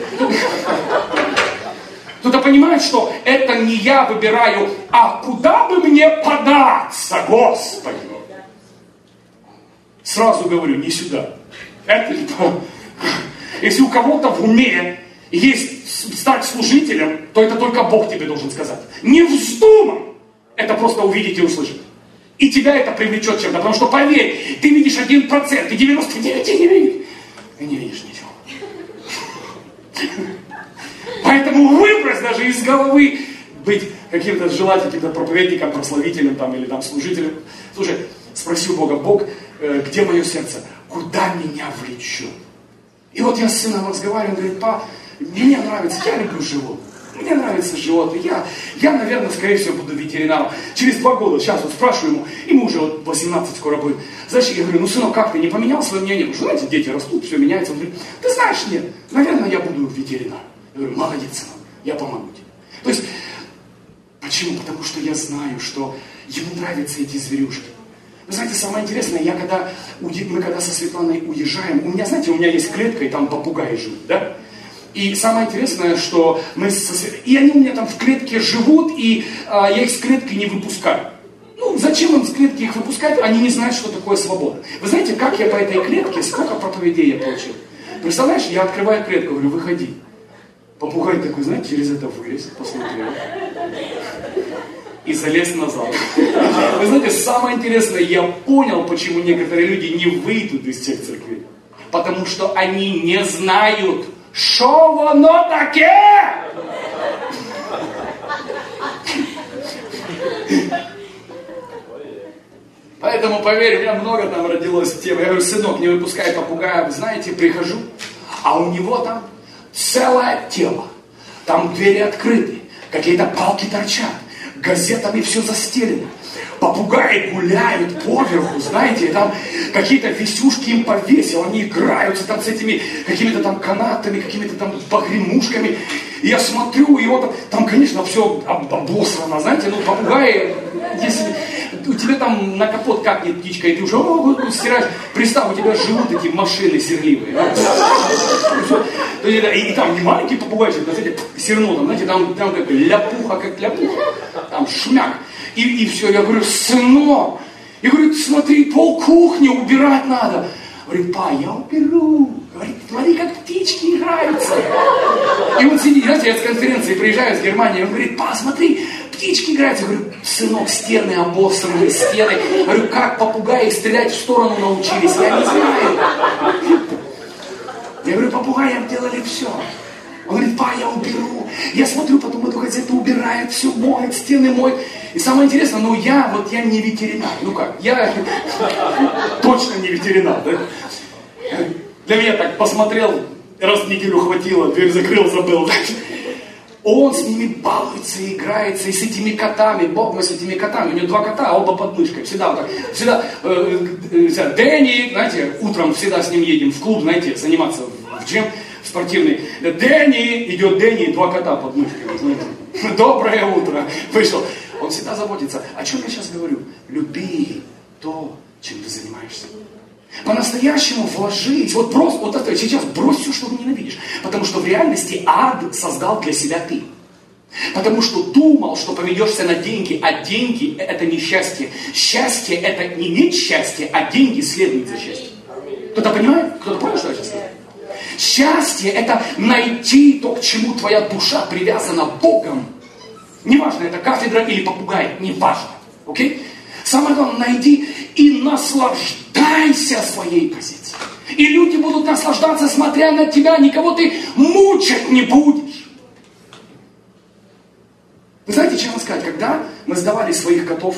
Кто-то понимает, что это не я выбираю, а куда бы мне податься, Господи? Сразу говорю, не сюда. Это не то. Если у кого-то в уме есть стать служителем, то это только Бог тебе должен сказать. Не вздумай это просто увидеть и услышать. И тебя это привлечет чем-то, потому что, поверь, ты видишь 1%, ты 99 не видишь. Ты не видишь ничего. Поэтому выбрось даже из головы быть каким-то желательным, каким-то проповедником, прославителем там, или там служителем. Слушай, спроси у Бога, Бог, где мое сердце? Куда меня влечет? И вот я с сыном разговариваю, он говорит, па, мне нравится, я люблю животных. Мне нравятся животные. Я, наверное, скорее всего, буду ветеринаром. Через 2 года, сейчас вот спрашиваю ему уже вот 18 скоро будет. Знаешь, я говорю, сынок, как ты не поменял свое мнение? Потому что, знаете, дети растут, все меняется. Он говорит, ты знаешь, нет, наверное, я буду ветеринаром. Я говорю, молодец, сынок, я помогу тебе. То есть, почему? Потому что я знаю, что ему нравятся эти зверюшки. Вы знаете, самое интересное, мы когда со Светланой уезжаем, у меня есть клетка, и там попугаи живут, да? И самое интересное, что и они у меня там в клетке живут, и я их с клетки не выпускаю. Ну, зачем им с клетки их выпускать? Они не знают, что такое свобода. Вы знаете, как я по этой клетке, сколько проповедей я получил? Представляешь, я открываю клетку, говорю, выходи. Попугай такой, знаете, через это вылез, посмотрел. И залез назад. Вы знаете, самое интересное, я понял, почему некоторые люди не выйдут из тех церквей. Потому что они не знают, что воно таке. Поэтому, поверь, у меня много там родилось тем. Я говорю, сынок, не выпускай попугая. Знаете, прихожу, а у него там целое тело. Там двери открыты, какие-то палки торчат, газетами все застелено. Попугаи гуляют поверху, знаете, там какие-то висюшки им повесил, они играются там с этими какими-то там канатами, какими-то там погремушками. И я смотрю, и вот там, конечно, все обосрано, знаете, ну попугаи, если у тебя там на капот какнет птичка, и ты уже стираешь, представь, у тебя живут эти машины серливые. Да? И там не маленький попугайчик, знаете, серно, там, знаете, там как ляпуха, там шмяк. И все, я говорю, сынок, я говорю, смотри, полкухни убирать надо. Говорит, па, я уберу. Говорит, смотри, как птички играются. И он сидит, знаете, я с конференции приезжаю с Германии, он говорит, па, смотри, птички играются. Я говорю, сынок, стены обоссанные, стены. Я говорю, как попугаи стрелять в сторону научились, я не знаю. Я говорю, попугаям делали все. Он говорит, па, я уберу. Я смотрю, потом эту газету убирает, все моет, стены моет. И самое интересное, я не ветеринар. Ну как, я точно не ветеринар, да? Для меня так посмотрел, раз в неделю хватило, дверь закрыл, забыл. Он с ними балуется, играется, и с этими котами, Бог мой, с этими котами. У него 2 кота, а оба под мышкой. Всегда вот так. Всегда, Дэнни, знаете, утром всегда с ним едем в клуб, знаете, заниматься в джем спортивный. Дэнни, идет Дэнни, и 2 кота под мышкой, знаете. Доброе утро. Вышел. Он всегда заботится. О чем я сейчас говорю? Люби то, чем ты занимаешься. По-настоящему вложись. Вот просто, сейчас брось все, что ты ненавидишь. Потому что в реальности ад создал для себя ты. Потому что думал, что поведешься на деньги, а деньги это не счастье. Счастье это не иметь счастье, а деньги следуют за счастьем. Кто-то понимает? Кто-то понял, что я сейчас говорю? Счастье это найти то, к чему твоя душа привязана Богом. Неважно, это кафедра или попугай, неважно. Окей? Самое главное, найди и наслаждайся своей позицией. И люди будут наслаждаться, смотря на тебя, никого ты мучить не будешь. Вы знаете, честно сказать, когда мы сдавали своих котов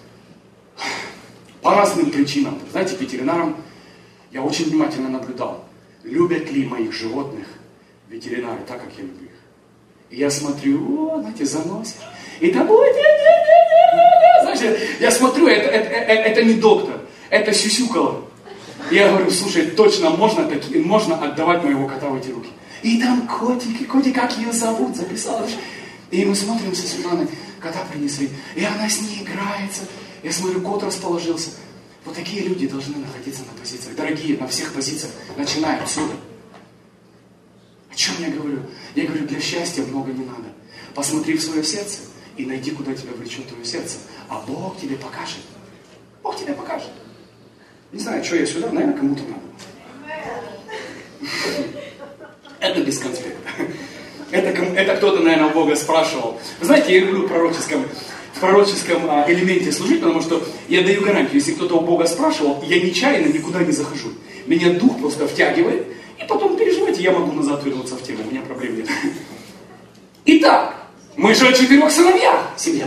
по разным причинам, знаете, ветеринарам, я очень внимательно наблюдал, любят ли моих животных ветеринары так, как я люблю их. И я смотрю, знаете, заносишь. И там, знаете, я смотрю, это не доктор, это сюсюкало. Я говорю, слушай, точно можно отдавать моего кота в эти руки. И там котик, как ее зовут, записала. И мы смотрим со Светланой, кота принесли, и она с ней играется. Я смотрю, кот расположился. Вот такие люди должны находиться на позициях. Дорогие, на всех позициях, начиная отсюда. О чем я говорю? Я говорю, для счастья много не надо. Посмотри в свое сердце и найди, куда тебя влечет твое сердце. А Бог тебе покажет. Бог тебе покажет. Не знаю, что я сюда, наверное, кому-то надо. Это без конспекта. Это кто-то, наверное, у Бога спрашивал. Вы знаете, я люблю в пророческом элементе служить, потому что я даю гарантию, если кто-то у Бога спрашивал, я нечаянно никуда не захожу. Меня дух просто втягивает, и потом переживайте, я могу назад вернуться в тему, у меня проблем нет. Итак, мы же о 4 сыновьях, семья.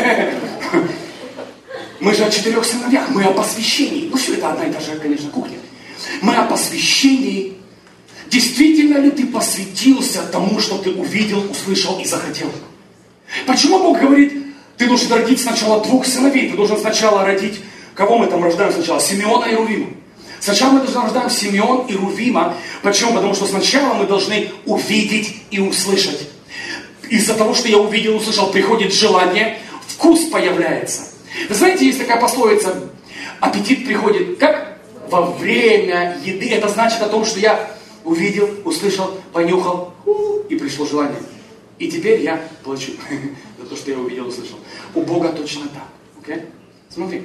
Мы же о 4 сыновьях, мы о посвящении. Ну все, это одна и та же, конечно, кухня. Мы о посвящении. Действительно ли ты посвятился тому, что ты увидел, услышал и захотел? Почему Бог говорит, ты должен родить сначала 2 сыновей, ты должен сначала родить, кого мы там рождаем сначала? Симеона и Рувима. Сначала мы рождаем Симеон и Рувима. Почему? Потому что сначала мы должны увидеть и услышать. Из-за того, что я увидел, услышал, приходит желание, вкус появляется. Вы знаете, есть такая пословица, Аппетит приходит как? Во время еды. Это значит о том, что я увидел, услышал, понюхал, и пришло желание. И теперь я плачу за то, что я увидел, услышал. У Бога точно так. Okay? Смотри.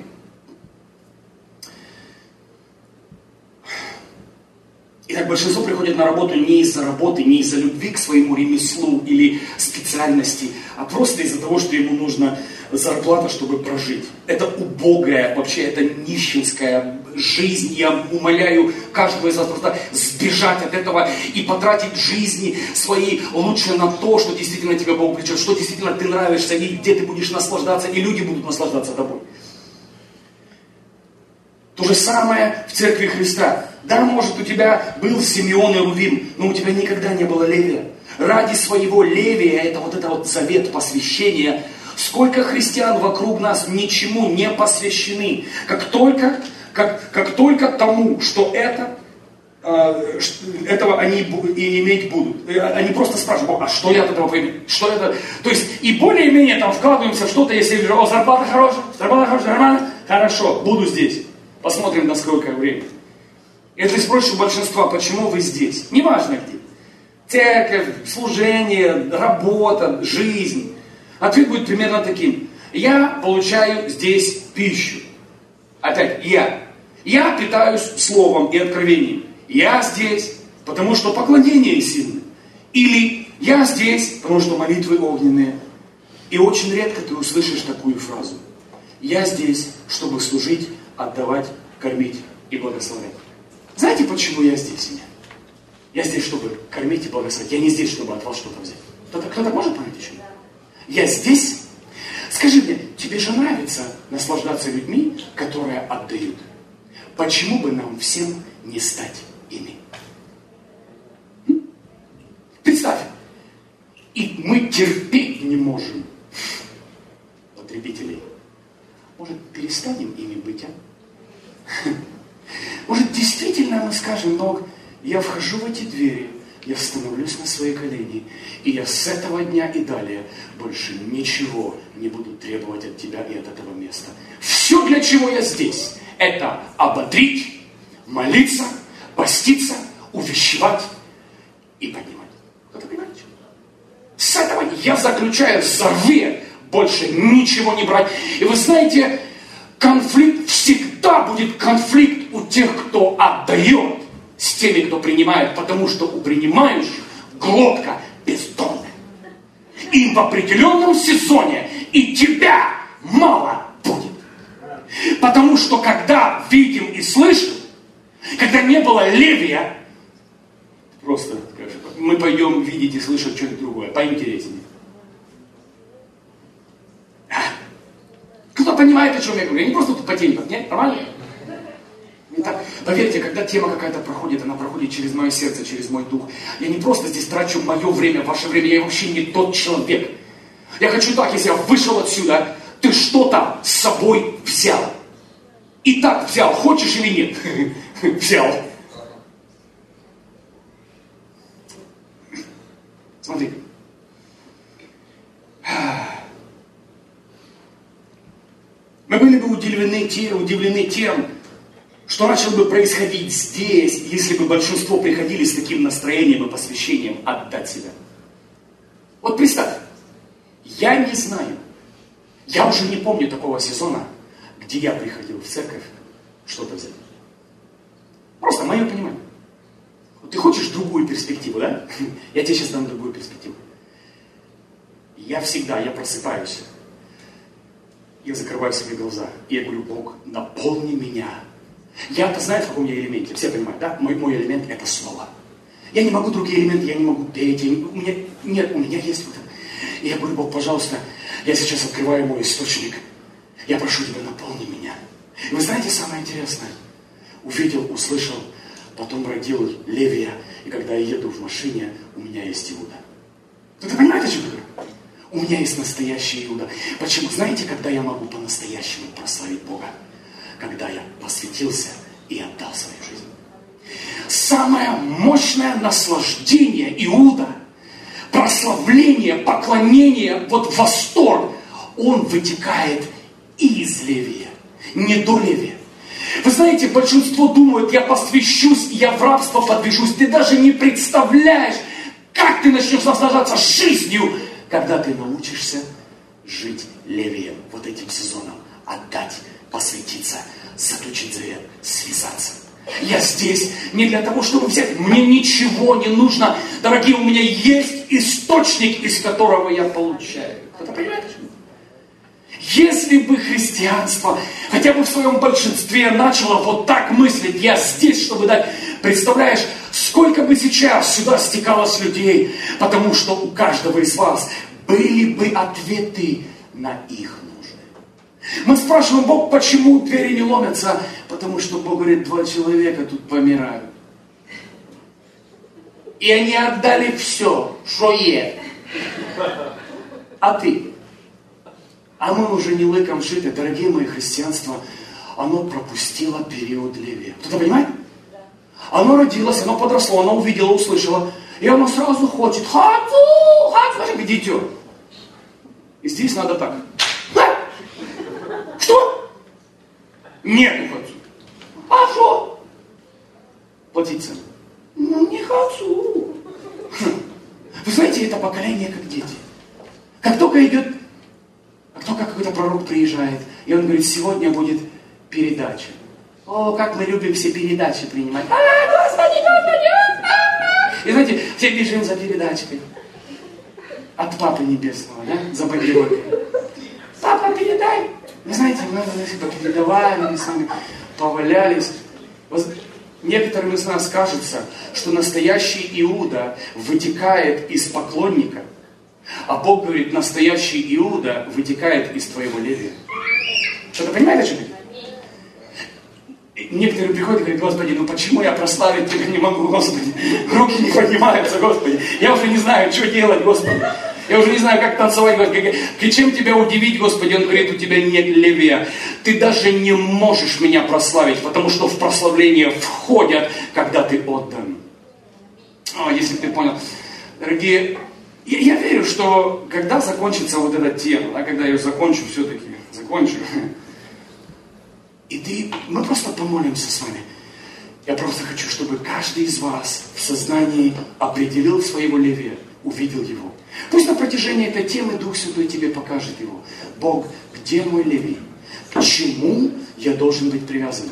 Итак, большинство приходит на работу не из-за работы, не из-за любви к своему ремеслу или специальности, а просто из-за того, что ему нужна зарплата, чтобы прожить. Это убогая, вообще это нищенская жизнь. Я умоляю каждого из вас просто сбежать от этого и потратить жизни свои лучше на то, что действительно тебе Бог влечет, что действительно ты нравишься, и где ты будешь наслаждаться, и люди будут наслаждаться тобой. То же самое в Церкви Христа. Да, может, у тебя был Симеон и Рувим, но у тебя никогда не было Левия. Ради своего Левия, это вот завет посвящения, сколько христиан вокруг нас ничему не посвящены. Как только тому, что этого они и иметь будут. Они просто спрашивают: а что я от этого пойму? Что это? То есть и более-менее там вкладываемся в что-то, если я вижу: о, зарплата хорошая, нормально, хорошо, буду здесь. Посмотрим, на сколько время. Если спросишь у большинства, почему вы здесь, неважно где. Церковь, служение, работа, жизнь. Ответ будет примерно таким: я получаю здесь пищу. Опять, я питаюсь словом и откровением. Я здесь, потому что поклонение сильное. Или я здесь, потому что молитвы огненные. И очень редко ты услышишь такую фразу: я здесь, чтобы служить, отдавать, кормить и благословлять. Знаете, почему я здесь? Я здесь, чтобы кормить и благословлять. Я не здесь, чтобы от вас что-то взять. Кто-то может понять еще? Я здесь. Скажи мне, тебе же нравится наслаждаться людьми, которые отдают? Почему бы нам всем не стать ими? Представь, и мы терпеть не можем потребителей. Может, перестанем ими быть, а? Может, действительно мы скажем: Бог, я вхожу в эти двери, я становлюсь на свои колени, и я с этого дня и далее больше ничего не буду требовать от тебя и от этого места. Все, для чего я здесь, это ободрить, молиться, поститься, увещевать и поднимать. Кто-то понимает? С этого я заключаю завет больше ничего не брать. И вы знаете, конфликт, всегда будет конфликт у тех, кто отдает, с теми, кто принимает, потому что у принимающих глотка бездонная. Им в определенном сезоне и тебя мало будет. Потому что когда видим и слышим, когда не было Левия, просто скажем, мы пойдем видеть и слышать что-то другое, поинтереснее. Кто понимает, о чем я говорю? Я не просто тут по теме, нет? Нормально? Итак, поверьте, когда тема какая-то проходит, она проходит через мое сердце, через мой дух. Я не просто здесь трачу мое время, ваше время, я вообще не тот человек. Я хочу так, если я вышел отсюда, ты что-то с собой взял. И так взял, хочешь или нет? Взял. Смотри. Мы были бы удивлены тем, что начало бы происходить здесь, если бы большинство приходили с таким настроением и посвящением отдать себя. Вот представь, я не знаю, я уже не помню такого сезона, где я приходил в церковь что-то взять. Просто мое понимание. Вот ты хочешь другую перспективу, да? Я тебе сейчас дам другую перспективу. Я просыпаюсь, я закрываю свои глаза, и я говорю: Бог, наполни меня. Я-то знаю, в каком я элементе, все понимают, да? Мой элемент — это слово. Я не могу другие элементы, я не могу петь, у меня есть вот это. И я говорю: Бог, пожалуйста, я сейчас открываю мой источник, я прошу тебя, наполни меня. И вы знаете, самое интересное? Увидел, услышал, потом родил Левия, и когда я еду в машине, у меня есть Иуда. Ты понимаете, о чем я говорю? У меня есть настоящий Иуда. Почему? Знаете, когда я могу по-настоящему прославить Бога? Когда я посвятился и отдал свою жизнь. Самое мощное наслаждение Иуда, прославление, поклонение, вот восторг, он вытекает из Левия, не до Левия. Вы знаете, большинство думают, я посвящусь, я в рабство подвяжусь. Ты даже не представляешь, как ты начнешь наслаждаться жизнью, когда ты научишься жить левием, вот этим сезоном, отдать, посвятиться, заключить завет, связаться. Я здесь не для того, чтобы взять, мне ничего не нужно. Дорогие, у меня есть источник, из которого я получаю. Кто-то понимает? Если бы христианство хотя бы в своем большинстве начало вот так мыслить, я здесь, чтобы дать, представляешь, сколько бы сейчас сюда стекалось людей, потому что у каждого из вас были бы ответы на их нужды. Мы спрашиваем, Бог, почему двери не ломятся? Потому что Бог говорит, 2 человека тут помирают. И они отдали все, что есть. А ты? А мы уже не лыком шиты, дорогие мои, христианство, оно пропустило период левия. Кто-то понимает? Оно родилось, оно подросло, оно увидело, услышало, и оно сразу хочет, хочу, как дитё. И здесь надо так. Что? Нет, не хочу. А что? Платить цену. Ну, не хочу. Вы знаете, это поколение как дети. Как только идет, как только какой-то пророк приезжает, и он говорит, сегодня будет передача. О, как мы любим все передачи принимать. Господи, Господи! И знаете, все бежим за передачкой. От Папы Небесного, да? За Богородицей. Папа, передай. Вы знаете, мы передавали, мы с вами повалялись. Некоторым из нас кажется, что настоящий Иуда вытекает из поклонника, а Бог говорит, настоящий Иуда вытекает из твоего левия. Что-то понимаете, о чем я? Некоторые приходят и говорят, Господи, ну почему я прославить Тебя не могу, Господи? Руки не поднимаются, Господи. Я уже не знаю, что делать, Господи. Я уже не знаю, как танцевать, Господи. Чем тебя удивить, Господи? Он говорит, у тебя нет левия. Ты даже не можешь меня прославить, потому что в прославление входят, когда ты отдан. О, если ты понял. Дорогие, я верю, что когда закончится вот эта тема, да, когда я ее закончу, все-таки закончу, и мы просто помолимся с вами. Я просто хочу, чтобы каждый из вас в сознании определил своего левия, увидел его. Пусть на протяжении этой темы Дух Святой тебе покажет его. Бог, где мой левий? К чему я должен быть привязан?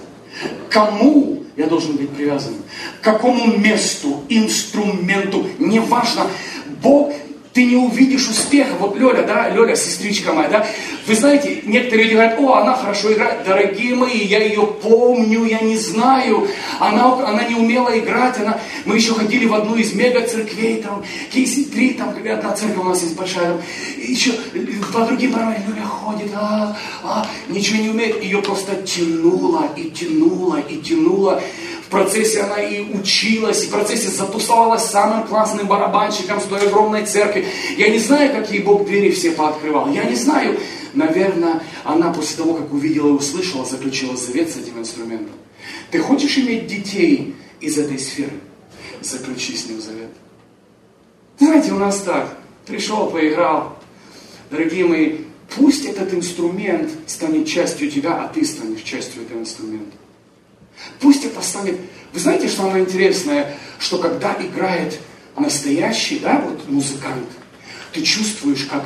Кому я должен быть привязан? К какому месту, инструменту? Неважно. Бог, ты не увидишь успеха. Вот Лёля, да, Лёля, сестричка моя, да. Вы знаете, некоторые люди говорят, о, она хорошо играет. Дорогие мои, я ее помню, я не знаю. Она не умела играть. Мы еще ходили в одну из мега-церквей, там, KC3, там, одна церковь у нас есть большая. Там, еще по другим правилам Лёля ходит, ничего не умеет. Ее просто тянуло и тянуло и тянуло. В процессе она и училась, и в процессе затусовалась с самым классным барабанщиком с той огромной церкви. Я не знаю, какие Бог двери все пооткрывал. Я не знаю. Наверное, она после того, как увидела и услышала, заключила завет с этим инструментом. Ты хочешь иметь детей из этой сферы? Заключи с ним завет. Знаете, у нас так. Пришел, поиграл. Дорогие мои, пусть этот инструмент станет частью тебя, а ты станешь частью этого инструмента. Пусть это станет... Вы знаете, что самое интересное? Что когда играет настоящий, да, вот музыкант, ты чувствуешь, как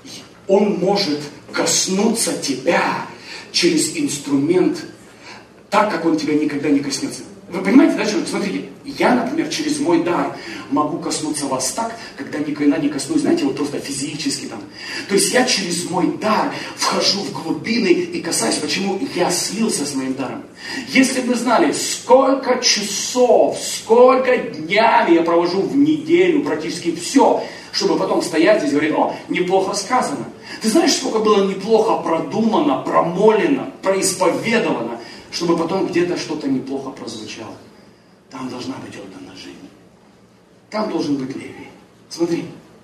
он может коснуться тебя через инструмент так, как он тебя никогда не коснется. Вы понимаете, да, что? Смотрите, я, например, через мой дар могу коснуться вас так, когда никогда не коснусь, знаете, вот просто физически там. То есть я через мой дар вхожу в глубины и касаюсь. Почему? Я слился с моим даром. Если бы вы знали, сколько часов, сколько днями я провожу в неделю, практически все, чтобы потом стоять здесь и говорить, о, неплохо сказано. Ты знаешь, сколько было неплохо продумано, промолено, происповедовано, чтобы потом где-то что-то неплохо прозвучало. Там должна быть отдана жизнь. Там должен быть левий. Смотри.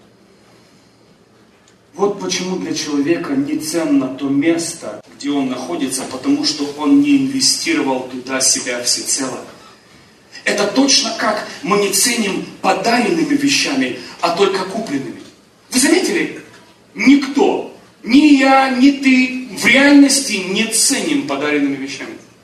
Вот почему для человека не ценно то место, где он находится, потому что он не инвестировал туда себя всецело. Это точно как мы не ценим подаренными вещами, а только купленными. Вы заметили? Никто, ни я, ни ты в реальности не ценим подаренными вещами.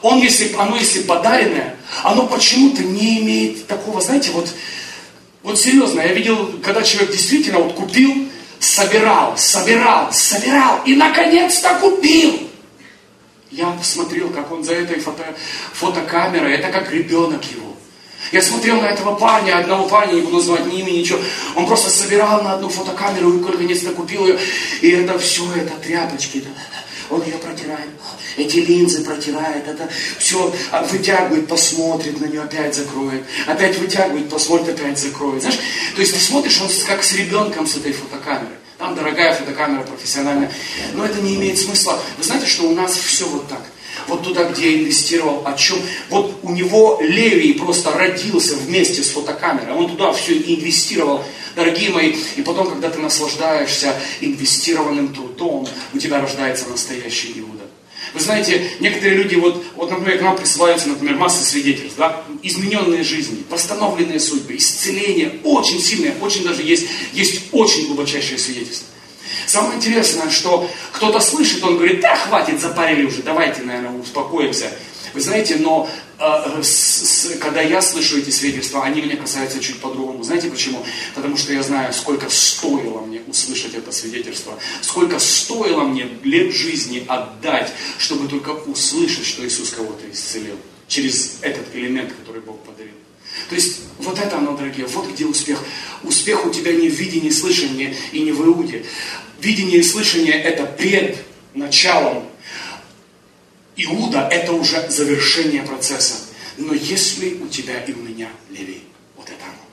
оно если подаренное, оно почему-то не имеет такого, знаете, вот серьезно, я видел, когда человек действительно вот купил, собирал, и наконец-то купил. Я посмотрел, как он за этой фотокамерой, это как ребенок его. Я смотрел на этого парня, одного парня, не буду называть ни имя, ничего. Он просто собирал на одну фотокамеру и наконец-то купил ее. И это все, это тряпочки. Он ее протирает, эти линзы протирает, это все вытягивает, посмотрит на нее, опять закроет. Опять вытягивает, посмотрит, опять закроет. Знаешь, то есть ты смотришь, он как с ребенком с этой фотокамерой. Там дорогая фотокамера, профессиональная. Но это не имеет смысла. Вы знаете, что у нас все вот так. Вот туда, где я инвестировал, о чем. Вот у него Левий просто родился вместе с фотокамерой. Он туда все инвестировал, дорогие мои. И потом, когда ты наслаждаешься инвестированным трудом, у тебя рождается настоящий Иуда. Вы знаете, некоторые люди, вот например, к нам присылаются, например, масса свидетельств, да? Измененные жизни, восстановленные судьбы, исцеление, очень сильное, очень даже есть очень глубочайшее свидетельство. Самое интересное, что кто-то слышит, он говорит, да хватит, запарили уже, давайте, наверное, успокоимся. Вы знаете, но когда я слышу эти свидетельства, они меня касаются чуть по-другому. Знаете почему? Потому что я знаю, сколько стоило мне услышать это свидетельство, сколько стоило мне лет жизни отдать, чтобы только услышать, что Иисус кого-то исцелил через этот элемент, который Бог подарил. То есть, вот это оно, дорогие, вот где успех. Успех у тебя не в видении, слышания и не в Иуде. Видение и слышание это пред началом. Иуда это уже завершение процесса. Но если у тебя и у меня Левий, вот это оно.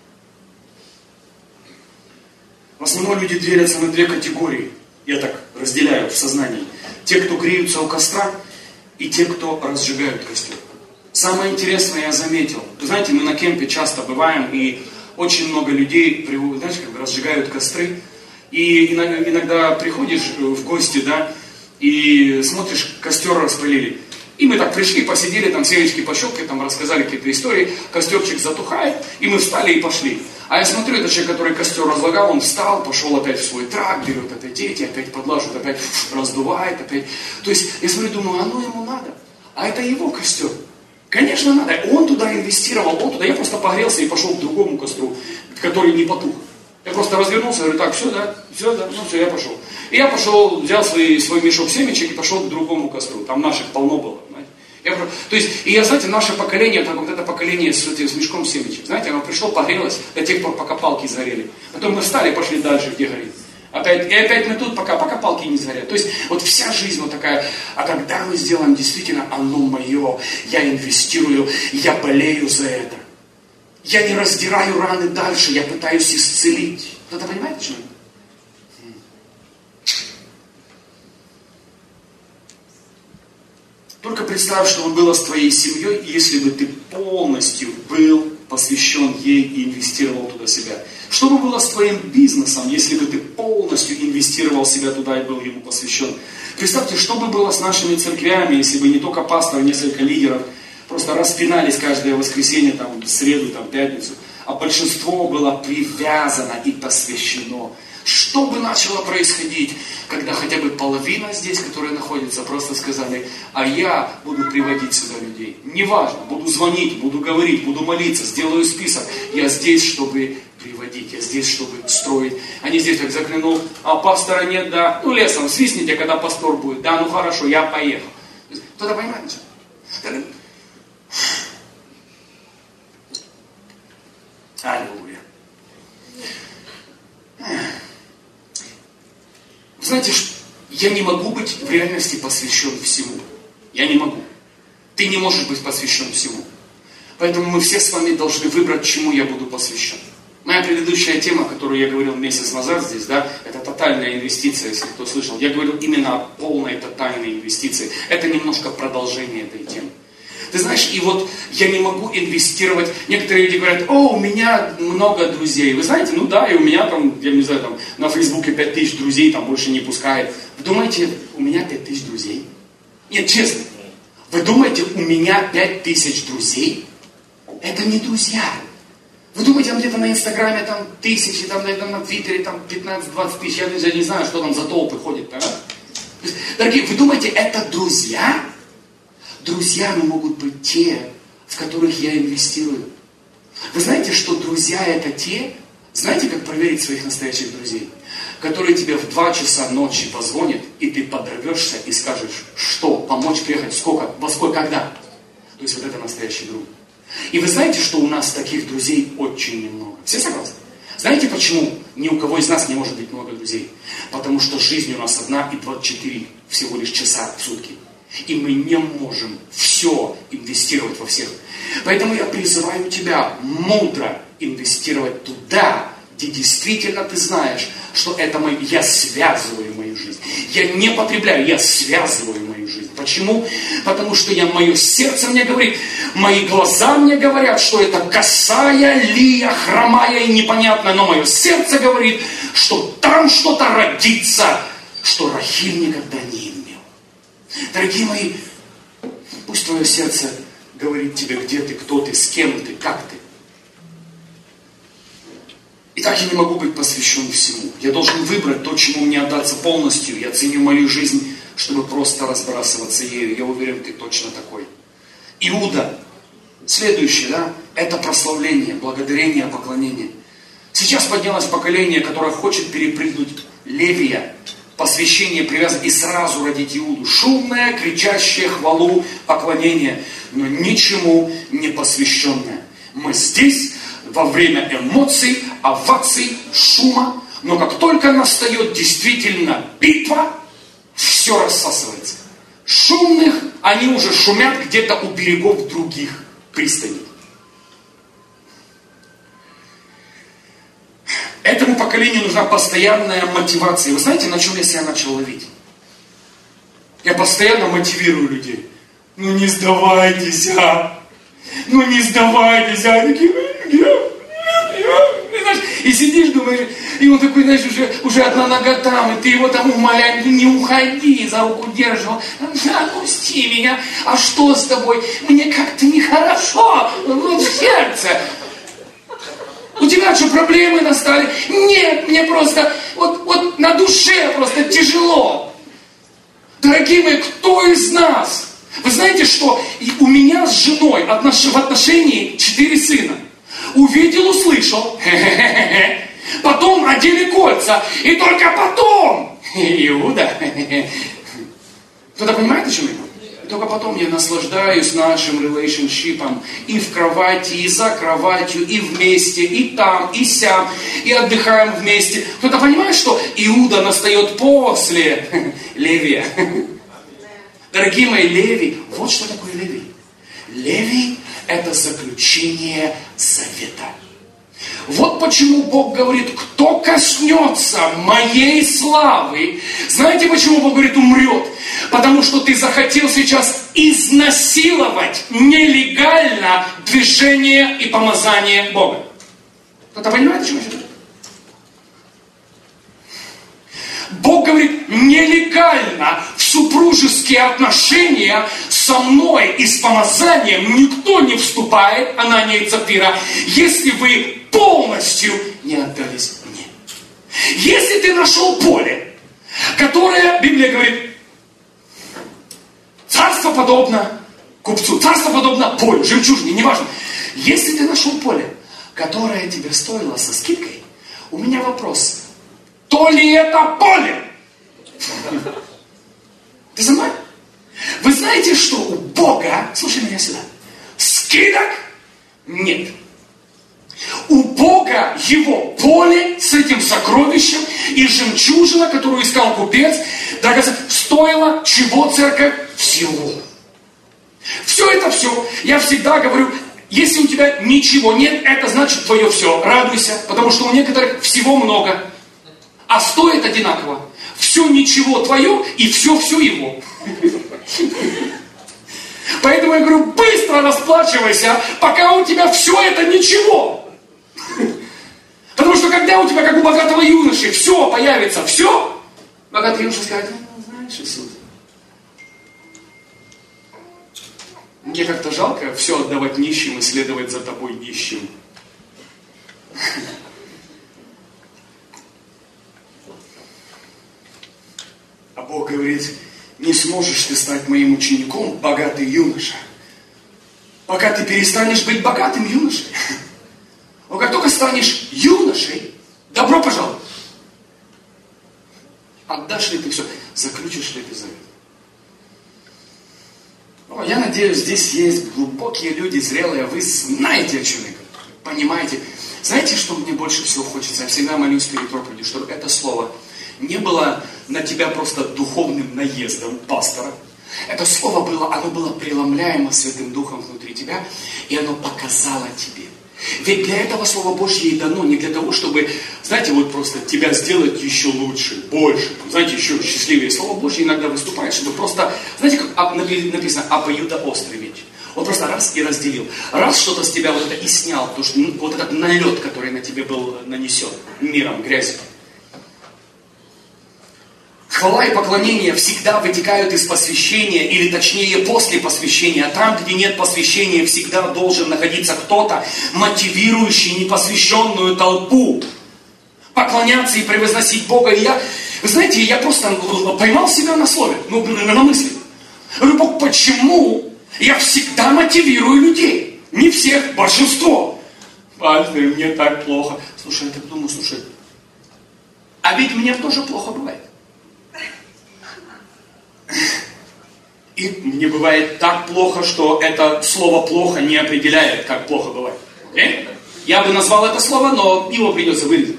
В основном люди делятся на две категории. Я так разделяю в сознании. Те, кто греются у костра, и те, кто разжигают костер. Самое интересное я заметил. Вы знаете, мы на кемпе часто бываем, и очень много людей, знаете, как бы разжигают костры. И иногда приходишь в гости, да, и смотришь, костер распылили. И мы так пришли, посидели, там семечки пощелкали, там рассказали какие-то истории, костерчик затухает, и мы встали и пошли. А я смотрю, этот человек, который костер разлагал, он встал, пошел опять в свой трак, берет опять эти, опять подлаживает, опять раздувает, опять. То есть, я смотрю, думаю, оно ему надо. А это его костер. Конечно, надо. Он туда инвестировал, я просто погрелся и пошел к другому костру, который не потух. Я просто развернулся, говорю, так, все, я пошел. И я пошел, взял свой мешок семечек и пошел к другому костру. Там наших полно было. То есть, и я, знаете, наше поколение, вот это поколение с мешком семечек, знаете, оно пришло, погрелось до тех пор, пока палки сгорели. Потом мы встали и пошли дальше, где горит. И опять мы тут, пока палки не сгорят. То есть, вот вся жизнь вот такая. А когда мы сделаем действительно оно мое, я инвестирую, я болею за это. Я не раздираю раны дальше, я пытаюсь исцелить. Кто-то понимает, почему? Только представь, что было с твоей семьей, если бы ты полностью был посвящен ей и инвестировал туда себя. Что бы было с твоим бизнесом, если бы ты полностью инвестировал себя туда и был ему посвящен? Представьте, что бы было с нашими церквями, если бы не только пастор, несколько лидеров просто распинались каждое воскресенье, там, среду, там, пятницу, а большинство было привязано и посвящено. Что бы начало происходить, когда хотя бы половина здесь, которые находятся, просто сказали, а я буду приводить сюда людей. Неважно, буду звонить, буду говорить, буду молиться, сделаю список. Я здесь, чтобы приводить, я здесь, чтобы строить. Они здесь как заглянул, а пастора нет, да. Ну лесом свистните, когда пастор будет. Да, ну хорошо, я поехал. Кто-то понимает? Аллилуйя. Знаете, я не могу быть в реальности посвящен всему. Я не могу. Ты не можешь быть посвящен всему. Поэтому мы все с вами должны выбрать, чему я буду посвящен. Моя предыдущая тема, которую я говорил месяц назад здесь, да, это тотальная инвестиция, если кто слышал. Я говорил именно о полной тотальной инвестиции. Это немножко продолжение этой темы. Ты знаешь, и вот я не могу инвестировать. Некоторые люди говорят, о, у меня много друзей. Вы знаете, ну да, и у меня там, я не знаю, там на Фейсбуке 5000 друзей, там больше не пускает. Вы думаете, у меня 5000 друзей? Нет, честно. Вы думаете, у меня 5000 друзей? Это не друзья. Вы думаете, там где-то на Инстаграме там тысячи, там на Твиттере там 15-20 тысяч, я не знаю, что там за толпы ходят, да? Дорогие, вы думаете, это друзья? друзьями могут быть те, в которых я инвестирую. Вы знаете, что друзья это те, знаете, как проверить своих настоящих друзей? Которые тебе в 2 часа ночи позвонят, и ты подорвешься и скажешь, что, помочь приехать, сколько, во сколько, когда. То есть вот это настоящий друг. И вы знаете, что у нас таких друзей очень немного. Все согласны? Знаете, почему ни у кого из нас не может быть много друзей? Потому что жизнь у нас одна и 24 всего лишь часа в сутки. И мы не можем все инвестировать во всех. Поэтому я призываю тебя мудро инвестировать туда, где действительно ты знаешь, что это я связываю мою жизнь. Я не потребляю, я связываю мою жизнь. Почему? Потому что мое сердце мне говорит, мои глаза мне говорят, что это косая, лия, хромая и непонятная, но мое сердце говорит, что там что-то родится, что Рахиль никогда не имел. Дорогие мои, пусть твое сердце говорит тебе, где ты, кто ты, с кем ты, как ты. Итак, я не могу быть посвящен всему. Я должен выбрать то, чему мне отдаться полностью. Я ценю мою жизнь, чтобы просто разбрасываться ею. Я уверен, ты точно такой. Иуда. Следующее, это прославление, благодарение, поклонение. Сейчас поднялось поколение, которое хочет перепрыгнуть Левия, посвящение, привязать и сразу родить Иуду. Шумное, кричащее хвалу, поклонение, но ничему не посвященное. Мы здесь во время эмоций, оваций, шума, но как только настает действительно битва, все рассасывается. Шумных, они уже шумят где-то у берегов других пристаней. Этому поколению нужна постоянная мотивация. Вы знаете, на чем я себя начал ловить? Я постоянно мотивирую людей. Ну не сдавайтесь, Ну не сдавайтесь, И сидишь, думаешь, и он такой, знаешь, уже одна нога там, и ты его там умоляешь, не уходи, за руку держишь, отпусти меня, а что с тобой? Мне как-то нехорошо, в сердце. У тебя что, проблемы настали? Нет, мне просто, вот на душе просто тяжело. Дорогие мои, кто из нас? Вы знаете, что у меня с женой в отношении 4 сына. Увидел, услышал, потом одели кольца, и только потом, Иуда. Кто-то понимает, о чем я говорю? Только потом я наслаждаюсь нашим релейшншипом и в кровати, и за кроватью, и вместе, и там, и сям, и отдыхаем вместе. Кто-то понимает, что Иуда настает после Левия? Дорогие мои, Левий, вот что такое Левий. Левий – это заключение завета. Вот почему Бог говорит, кто коснется моей славы. Знаете, почему Бог говорит, умрет? Потому что ты захотел сейчас изнасиловать нелегально движение и помазание Бога. Кто-то понимает, о чем я говорю? Бог говорит, нелегально в супружеские отношения со мной и с помазанием никто не вступает, Анания и Цапфира, если вы полностью не отдались мне. Если ты нашел поле, которое, Библия говорит, царство подобно купцу, царство подобно полю, жемчужине, неважно. Если ты нашел поле, которое тебе стоило со скидкой, у меня вопрос. То ли это поле? Ты за мной? Вы знаете, что у Бога, слушай меня сюда, скидок нет. У Бога его поле с этим сокровищем и жемчужина, которую искал купец, стоило чего, церковь? Всего. Все это все. Я всегда говорю, если у тебя ничего нет, это значит твое все. Радуйся, потому что у некоторых всего много. А стоит одинаково. Все ничего твое и все его. Поэтому я говорю, быстро расплачивайся, пока у тебя все это ничего. Потому что когда у тебя, как у богатого юноши, все появится, все, богатый юноша скажет, знаешь, Иисус, мне как-то жалко все отдавать нищим и следовать за тобой нищим. А Бог говорит, не сможешь ты стать моим учеником, богатый юноша, пока ты перестанешь быть богатым юношей. Но как только станешь юношей, добро пожаловать. Отдашь ли ты все? Заключишь ли ты завет? О, я надеюсь, здесь есть глубокие люди, зрелые. Вы знаете, о чем я говорю. Понимаете? Знаете, что мне больше всего хочется? Я всегда молюсь перед проповедью, чтобы это слово не было на тебя просто духовным наездом пастора. Это слово было, оно было преломляемо Святым Духом внутри тебя, и оно показало тебе. Ведь для этого Слово Божье и дано, не для того, чтобы, знаете, вот просто тебя сделать еще лучше, больше, знаете, еще счастливее. Слово Божье иногда выступает, чтобы просто, знаете, как написано, обоюдоострый меч. Он просто раз и разделил. Раз что-то с тебя вот это и снял, то, что, вот этот налет, который на тебе был нанесен миром, грязью. Хвала и поклонение всегда вытекают из посвящения, или точнее после посвящения. А там, где нет посвящения, всегда должен находиться кто-то, мотивирующий непосвященную толпу поклоняться и превозносить Бога. И я, вы знаете, я просто поймал себя на слове, на мысли. Я говорю, Бог, почему я всегда мотивирую людей? Не всех, большинство. Пастор, мне так плохо. Слушай, я так думаю, слушай, а ведь мне тоже плохо бывает. И мне бывает так плохо, что это слово «плохо» не определяет, как плохо бывает. Okay? Я бы назвал это слово, но его придется вырезать.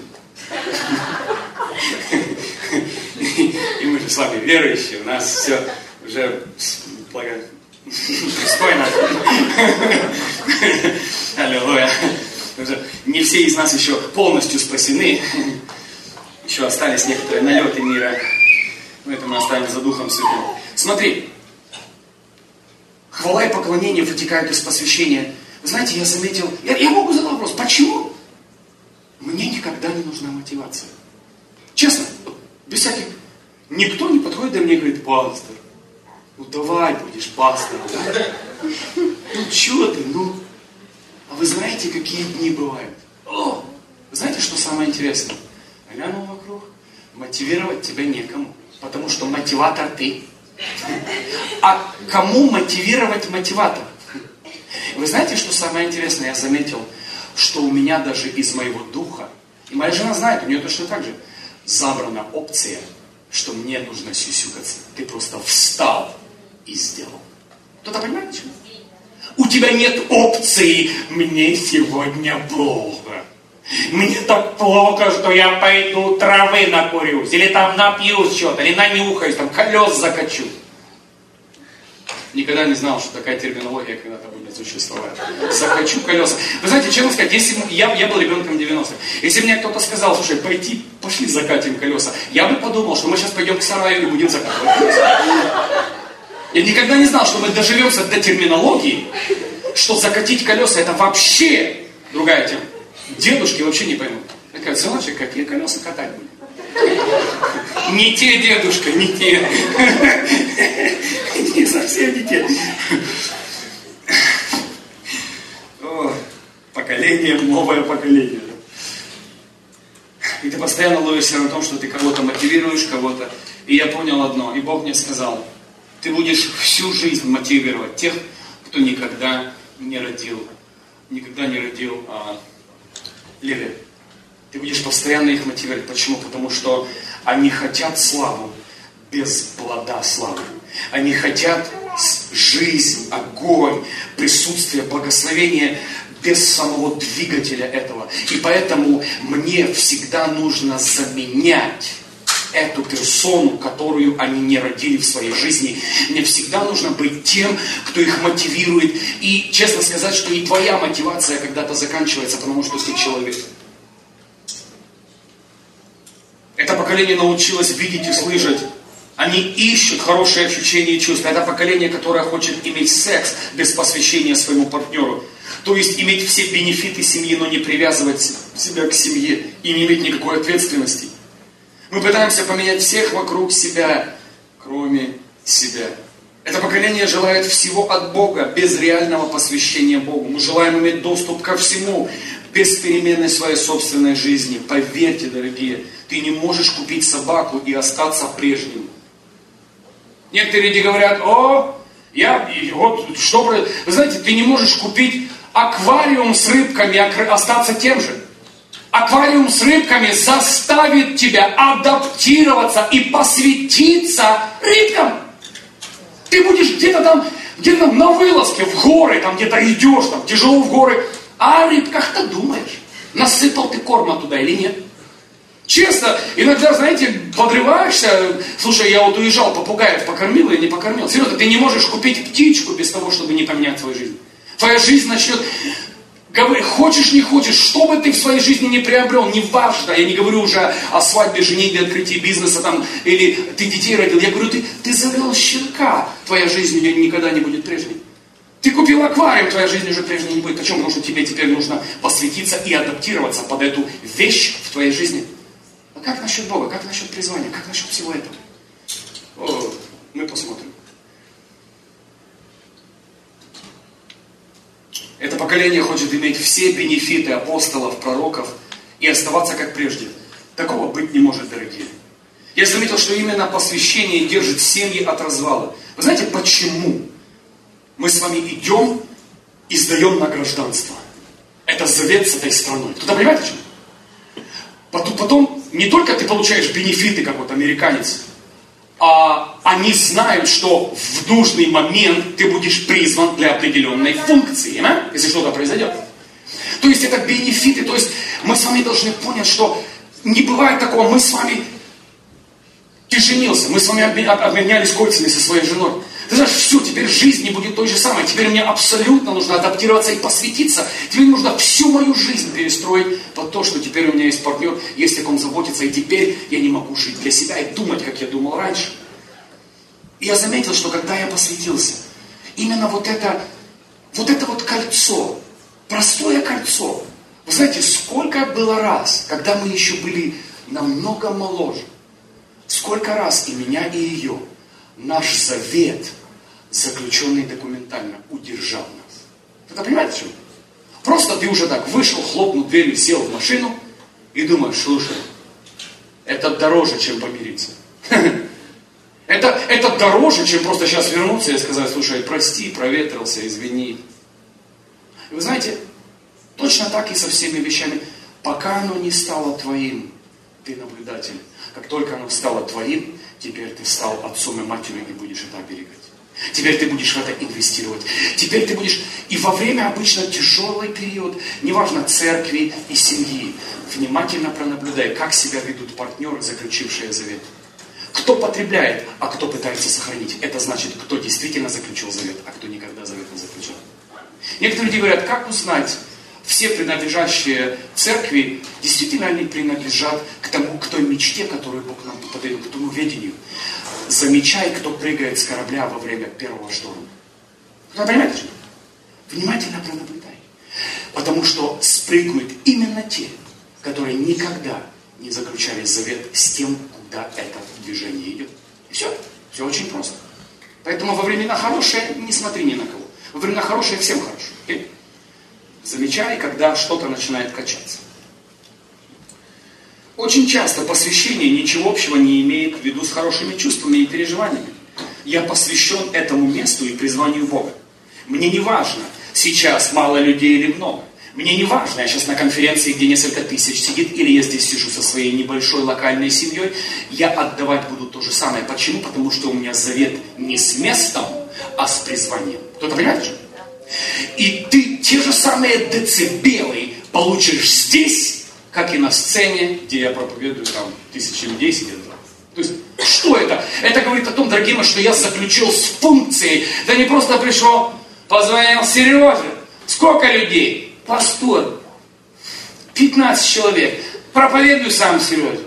И мы же с вами верующие, у нас все уже спокойно. Аллилуйя. Не все из нас еще полностью спасены. Еще остались некоторые налеты мира. Поэтому мы останемся за Духом Святым. Смотри. Хвала и поклонение вытекают из посвящения. Вы знаете, я заметил, я могу задать вопрос, почему? Мне никогда не нужна мотивация. Честно, без всяких. Никто не подходит до меня и говорит, пастор, ну давай будешь пастором. Да? Ну что ты, ну. А вы знаете, какие дни бывают? О, знаете, что самое интересное? Глянул вокруг, мотивировать тебя некому, потому что мотиватор ты. А кому мотивировать мотиватор? Вы знаете, что самое интересное? Я заметил, что у меня даже из моего духа, и моя жена знает, у нее точно так же, забрана опция, что мне нужно сюсюкаться. Ты просто встал и сделал. Кто-то понимает, почему? У тебя нет опции «мне сегодня плохо». Мне так плохо, что я пойду травы накурюсь, или там напьюсь что-то, или нанюхаюсь, там колес закачу. Никогда не знал, что такая терминология когда-то будет существовать. Закачу колеса. Вы знаете, честно сказать, если я был ребенком 90-х, если мне кто-то сказал, слушай, пошли закатим колеса, я бы подумал, что мы сейчас пойдем к сараю и будем закатывать колеса. Я никогда не знал, что мы доживемся до терминологии, что закатить колеса это вообще другая тема. Дедушки вообще не поймут. Такая, сыночек, какие колеса катать будем? Не те, дедушка, не те. Не совсем не те. О, поколение, новое поколение. И ты постоянно ловишься на том, что ты кого-то мотивируешь, кого-то. И я понял одно, и Бог мне сказал, ты будешь всю жизнь мотивировать тех, кто никогда не родил Леве. Ты будешь постоянно их мотивировать. Почему? Потому что они хотят славу без плода славы. Они хотят жизнь, огонь, присутствие, благословение без самого двигателя этого. И поэтому мне всегда нужно заменять эту персону, которую они не родили в своей жизни. Мне всегда нужно быть тем, кто их мотивирует. И честно сказать, что и твоя мотивация когда-то заканчивается, потому что ты человек. Это поколение научилось видеть и слышать. Они ищут хорошие ощущения и чувства. Это поколение, которое хочет иметь секс без посвящения своему партнеру. То есть иметь все бенефиты семьи, но не привязывать себя к семье и не иметь никакой ответственности. Мы пытаемся поменять всех вокруг себя, кроме себя. Это поколение желает всего от Бога, без реального посвящения Богу. Мы желаем иметь доступ ко всему, без перемены своей собственной жизни. Поверьте, дорогие, ты не можешь купить собаку и остаться прежним. Некоторые люди говорят, вы знаете, ты не можешь купить аквариум с рыбками, остаться тем же. Аквариум с рыбками заставит тебя адаптироваться и посвятиться рыбкам. Ты будешь где-то на вылазке, в горы, там где-то идешь, там тяжело в горы, а о рыбках-то думаешь, насыпал ты корма туда или нет. Честно, иногда, знаете, подрываешься, слушай, я вот уезжал, попугаев покормил или не покормил. Серьезно, ты не можешь купить птичку без того, чтобы не поменять свою жизнь. Твоя жизнь начнет... Хочешь, не хочешь, что бы ты в своей жизни не приобрел, не важно, я не говорю уже о свадьбе, женитьбе, открытии бизнеса, там, или ты детей родил, я говорю, ты завел щенка, твоя жизнь никогда не будет прежней. Ты купил аквариум, твоя жизнь уже прежней не будет. Почему? Потому что тебе теперь нужно посвятиться и адаптироваться под эту вещь в твоей жизни. А как насчет Бога, как насчет призвания, как насчет всего этого? Мы посмотрим. Это поколение хочет иметь все бенефиты апостолов, пророков и оставаться как прежде. Такого быть не может, дорогие. Я заметил, что именно посвящение держит семьи от развала. Вы знаете, почему мы с вами идем и сдаем на гражданство? Это завет с этой страной. Кто-то понимает, о чем? Потом не только ты получаешь бенефиты, как вот американец, а они знают, что в нужный момент ты будешь призван для определенной функции, если что-то произойдет. То есть это бенефиты, то есть мы с вами должны понять, что не бывает такого, мы с вами, ты женился, мы с вами обменялись кольцами со своей женой. Ты знаешь, все, теперь жизнь не будет той же самой, теперь мне абсолютно нужно адаптироваться и посвятиться. Теперь нужно всю мою жизнь перестроить под то, что теперь у меня есть партнер, есть о ком заботиться, и теперь я не могу жить для себя и думать, как я думал раньше. И я заметил, что когда я посвятился, именно вот это кольцо, простое кольцо. Вы знаете, сколько было раз, когда мы еще были намного моложе, сколько раз и меня, и ее, наш завет, заключенный документально, удержал нас. Вы понимаете, почему? Просто ты уже так вышел, хлопнул дверью, сел в машину и думаешь, слушай, это дороже, чем помириться. Это дороже, чем просто сейчас вернуться и сказать, слушай, прости, проветрился, извини. И вы знаете, точно так и со всеми вещами. Пока оно не стало твоим, ты наблюдатель. Как только оно стало твоим, теперь ты стал отцом и матерью и будешь это оберегать. Теперь ты будешь в это инвестировать. Теперь ты будешь, и во время обычно тяжелый период, неважно, церкви и семьи, внимательно пронаблюдай, как себя ведут партнеры, заключившие завет. Кто потребляет, а кто пытается сохранить. Это значит, кто действительно заключил завет, а кто никогда завет не заключил. Некоторые люди говорят, как узнать, все принадлежащие церкви, действительно они принадлежат к той мечте, которую Бог нам подарил, к тому видению. Замечай, кто прыгает с корабля во время первого шторма. Вы понимаете, что? Внимательно пронаблюдай. Потому что спрыгнут именно те, которые никогда не заключали завет с тем, куда это движение идет. И все. Все очень просто. Поэтому во времена хорошие не смотри ни на кого. Во времена хорошие всем хорошо. Okay? Замечай, когда что-то начинает качаться. Очень часто посвящение ничего общего не имеет в виду с хорошими чувствами и переживаниями. Я посвящен этому месту и призванию Бога. Мне не важно, сейчас мало людей или много. Мне не важно, я сейчас на конференции, где несколько тысяч сидит, или я здесь сижу со своей небольшой локальной семьей. Я отдавать буду то же самое. Почему? Потому что у меня завет не с местом, а с призванием. Кто-то понимает, что? И ты те же самые децибелы получишь здесь, как и на сцене, где я проповедую, там, тысячи людей сидят. То есть, что это? Это говорит о том, дорогие мои, что я заключил с функцией. Да не просто пришел, позвонил Сереже. Сколько людей? Пастор. 15 человек. Проповедую сам Сережа.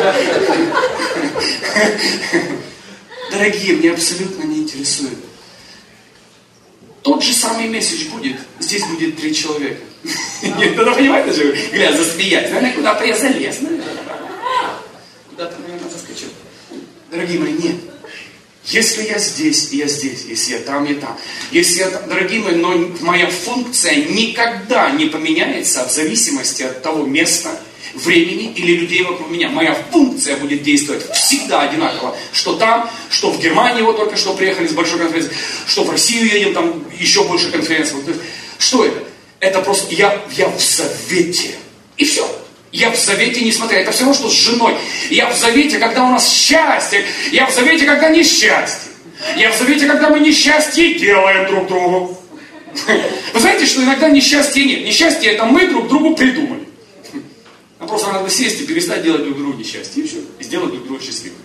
Дорогие, мне абсолютно не интересует. Тот же самый месседж будет, здесь будет 3 человека. Кто-то понимает, что глядя засмеять. Наверное, куда-то я залез. Куда-то, наверное, заскочил. Дорогие мои, нет. Если я здесь, я здесь. Если я там, я там. Если я там, дорогие мои, но моя функция никогда не поменяется в зависимости от того места времени или людей вокруг меня. Моя функция будет действовать всегда одинаково. Что там, что в Германии, вот только что приехали с большой конференции, что в Россию едем, там еще больше конференций. Что это? Это просто я в завете. И все. Я в завете, несмотря, это все равно, что с женой. Я в завете, когда у нас счастье. Я в завете, когда несчастье. Я в завете, когда мы несчастье делаем друг другу. Вы знаете, что иногда несчастья нет. Несчастье это мы друг другу придумали. Нам просто надо сесть и перестать делать друг другу несчастье. И все. И сделать друг друга счастливым.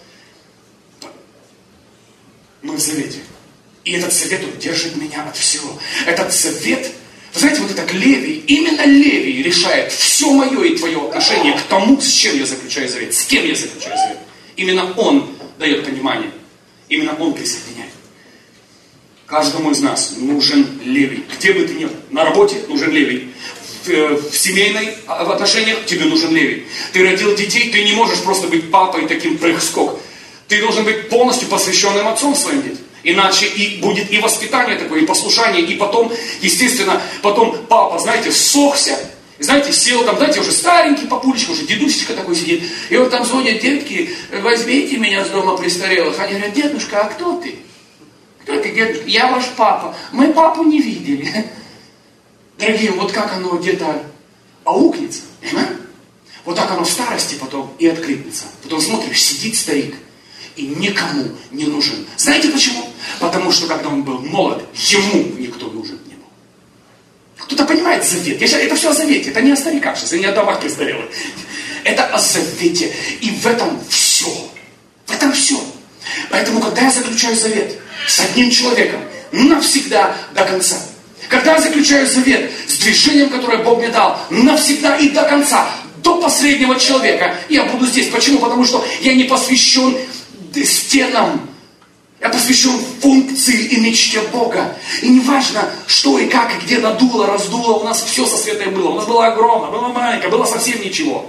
Мы в завете. И этот завет, он держит меня от всего. Этот завет, вы знаете, вот этот Левий, именно Левий решает все мое и твое отношение к тому, с чем я заключаю завет, с кем я заключаю завет. Именно он дает понимание. Именно он присоединяет. Каждому из нас нужен Левий. Где бы ты ни был, на работе нужен Левий. В семейных отношениях тебе нужен Левий. Ты родил детей, ты не можешь просто быть папой таким прыг-скок. Ты должен быть полностью посвященным отцом своим детям. Иначе и будет и воспитание такое, и послушание, и потом, естественно, потом папа, знаете, ссохся, знаете, сел там, знаете, уже старенький папулечка, уже дедусечка такой сидит, и вот там звонят детки, возьмите меня с дома престарелых. Они говорят, дедушка, а кто ты? Кто ты, дедушка? Я ваш папа. Мы папу не видели. Дорогие, вот как оно где-то аукнется, понимаете? Вот так оно в старости потом и откликнется. Потом смотришь, сидит старик. И никому не нужен. Знаете почему? Потому что когда он был молод, ему никто нужен не был. Кто-то понимает завет. Это все о завете. Это не о стариках сейчас, и не о домах престарелых. Это о завете. И в этом все. В этом все. Поэтому, когда я заключаю завет с одним человеком, навсегда до конца. Когда я заключаю завет с движением, которое Бог мне дал, навсегда и до конца, до последнего человека, я буду здесь. Почему? Потому что я не посвящен стенам. Я посвящен функции и мечте Бога. И не важно, что и как, и где надуло, раздуло. У нас все со Светой было. У нас было огромно, было маленько, было совсем ничего.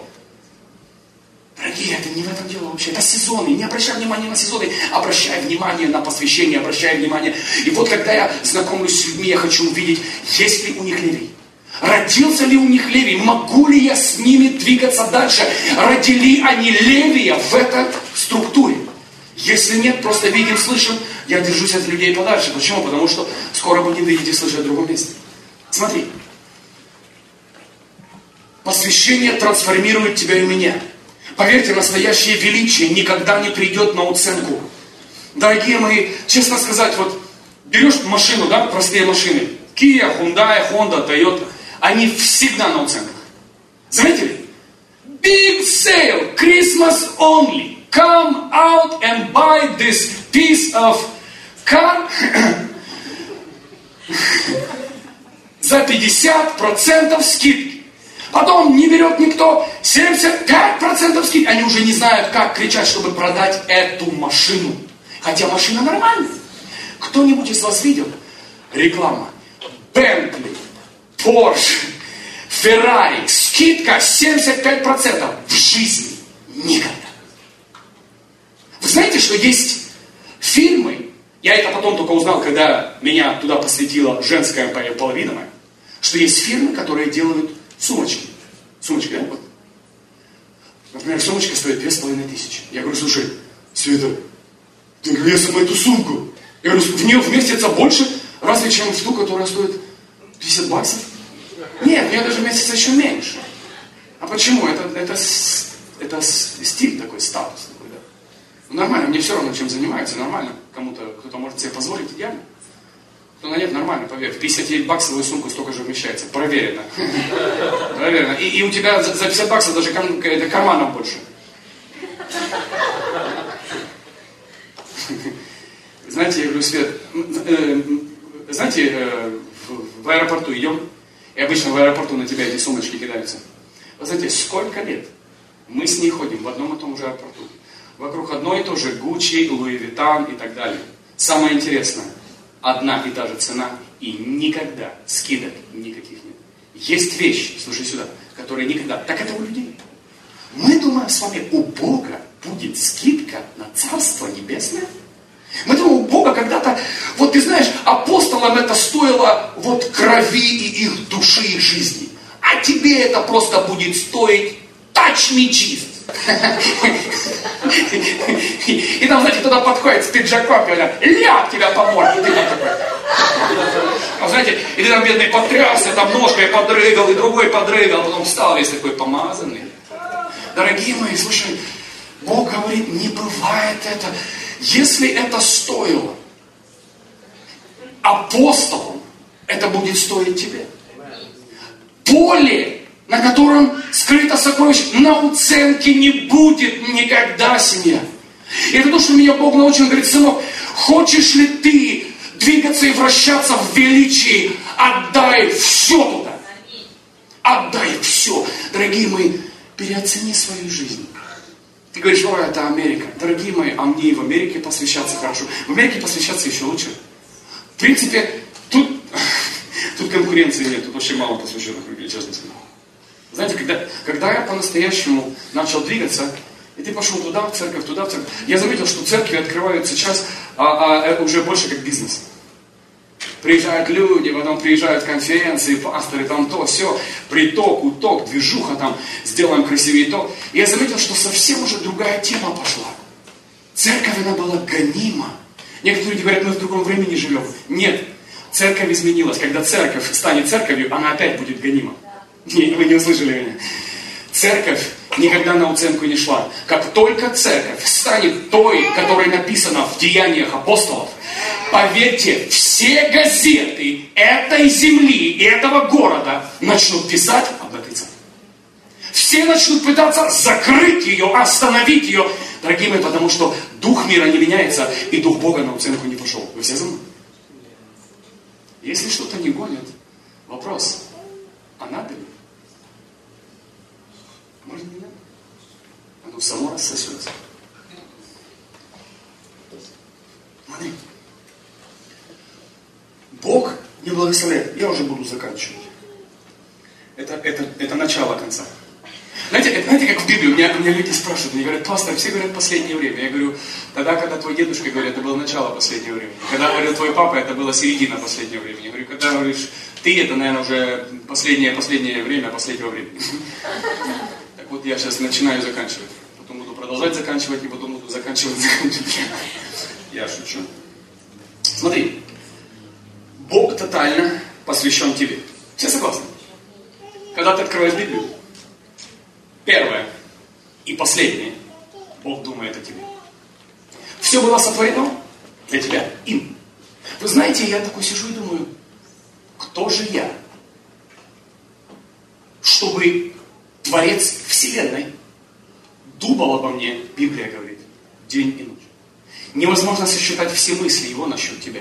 Дорогие, это не в этом дело вообще. Это сезоны. Не обращай внимания на сезоны. Обращай внимание на посвящение. Обращай внимание. И вот когда я знакомлюсь с людьми, я хочу увидеть, есть ли у них Левий. Родился ли у них Левий? Могу ли я с ними двигаться дальше? Родили они Левия в этой структуре? Если нет, просто видим, слышим, я держусь от людей подальше. Почему? Потому что скоро будем видеть и слышать в другом месте. Смотри. Посвящение трансформирует тебя и меня. Поверьте, настоящее величие никогда не придет на оценку. Дорогие мои, честно сказать, вот берешь машину, да, простые машины. Kia, Hyundai, Honda, Toyota. Они всегда на оценках. Заметили? Big sale, Christmas only. Come out and buy this piece of car за 50% скидки. Потом не берет никто 75% скидки. Они уже не знают, как кричать, чтобы продать эту машину. Хотя машина нормальная. Кто-нибудь из вас видел реклама? Bentley, Porsche, Ferrari, скидка 75% в жизни. Никогда. Вы знаете, что есть фильмы, я это потом только узнал, когда меня туда посвятила женская половина моя, что есть фирмы, которые делают сумочки. Сумочки, да? Вот. Например, сумочка стоит 2500. Я говорю, слушай, Света, ты где со мной эту сумку? Я говорю, в нее вместится больше, разве чем в ту, которая стоит $50? Нет, в нее даже вместится еще меньше. А почему? Это стиль такой, статус. Ну, нормально, мне все равно, чем занимаются, нормально. Кто-то может себе позволить, идеально. Кто-то нет, нормально, поверь. В $59 сумку столько же вмещается. Проверено. Проверено. И у тебя за $50 даже карманов больше. Знаете, я говорю, Свет, знаете, в аэропорту идем, и обычно в аэропорту на тебя эти сумочки кидаются. Вы знаете, сколько лет мы с ней ходим в одном и том же аэропорту. Вокруг одно и то же Gucci, Louis Vuitton и так далее. Самое интересное, одна и та же цена, и никогда скидок никаких нет. Есть вещи, слушай сюда, которые никогда... Так это у людей. Мы думаем с вами, у Бога будет скидка на Царство Небесное? Мы думаем, у Бога когда-то, вот ты знаешь, апостолам это стоило вот крови и их души, их жизни. а тебе это просто будет стоить touch me Jesus. И там, знаете, туда подходит с пиджаком, говорят, ляг тебя по морде, ты там такой. А знаете, и ты там бедный потрясся, там ножкой подрыгал, и другой подрыгал, потом встал весь такой помазанный. Дорогие мои, слушай, Бог говорит, не бывает это. Если это стоило апостолам, это будет стоить тебе. Поле, на котором скрыто сокровище, на уценке не будет никогда, семья. И это то, что меня Бог научил, он говорит, сынок, хочешь ли ты двигаться и вращаться в величии, отдай все туда. Отдай все. Дорогие мои, переоцени свою жизнь. Ты говоришь, о, это Америка. Дорогие мои, а мне и в Америке посвящаться хорошо. В Америке посвящаться еще лучше. В принципе, тут конкуренции нет, тут очень мало посвященных людей, честно скажу. Знаете, когда я по-настоящему начал двигаться, и ты пошел туда, в церковь, туда, в церковь, я заметил, что церкви открывают сейчас уже больше как бизнес. Приезжают люди, потом приезжают конференции, пасторы, там то, все, приток, уток, движуха, там, сделаем красивее то. И я заметил, что совсем уже другая тема пошла. Церковь, она была гонима. Некоторые люди говорят, мы в другом времени живем. Нет, церковь изменилась. Когда церковь станет церковью, она опять будет гонима. Нет, вы не услышали меня. Церковь никогда на уценку не шла. Как только церковь станет той, которая написана в Деяниях апостолов, поверьте, все газеты этой земли и этого города начнут писать об этой церкви. Все начнут пытаться закрыть ее, остановить ее. Дорогие мои, потому что дух мира не меняется, и дух Бога на уценку не пошел. Вы все за мной? Если что-то не гонит, вопрос, а надо ли? Может, не надо? Оно само рассосется. Смотри. Бог не благословляет. Я уже буду заканчивать. Это начало конца. Знаете, как в Библии, у меня люди спрашивают, мне говорят, пастор, все говорят последнее время. Я говорю, тогда, когда твой дедушка говорит, это было начало последнего времени. Когда говорил твой папа, это было середина последнего времени. Я говорю, когда говоришь, ты, это, наверное, уже последнее время последнего времени. Так вот, я сейчас начинаю заканчивать. Потом буду продолжать заканчивать, и потом буду заканчивать. Я шучу. Смотри, Бог тотально посвящен тебе. Все согласны? Когда ты открываешь Библию, первое и последнее, Бог думает о тебе. Все было сотворено для тебя им. Вы знаете, я такой сижу и думаю, кто же я, чтобы Творец Вселенной думал обо мне, Библия говорит, день и ночь. Невозможно сосчитать все мысли его насчет тебя.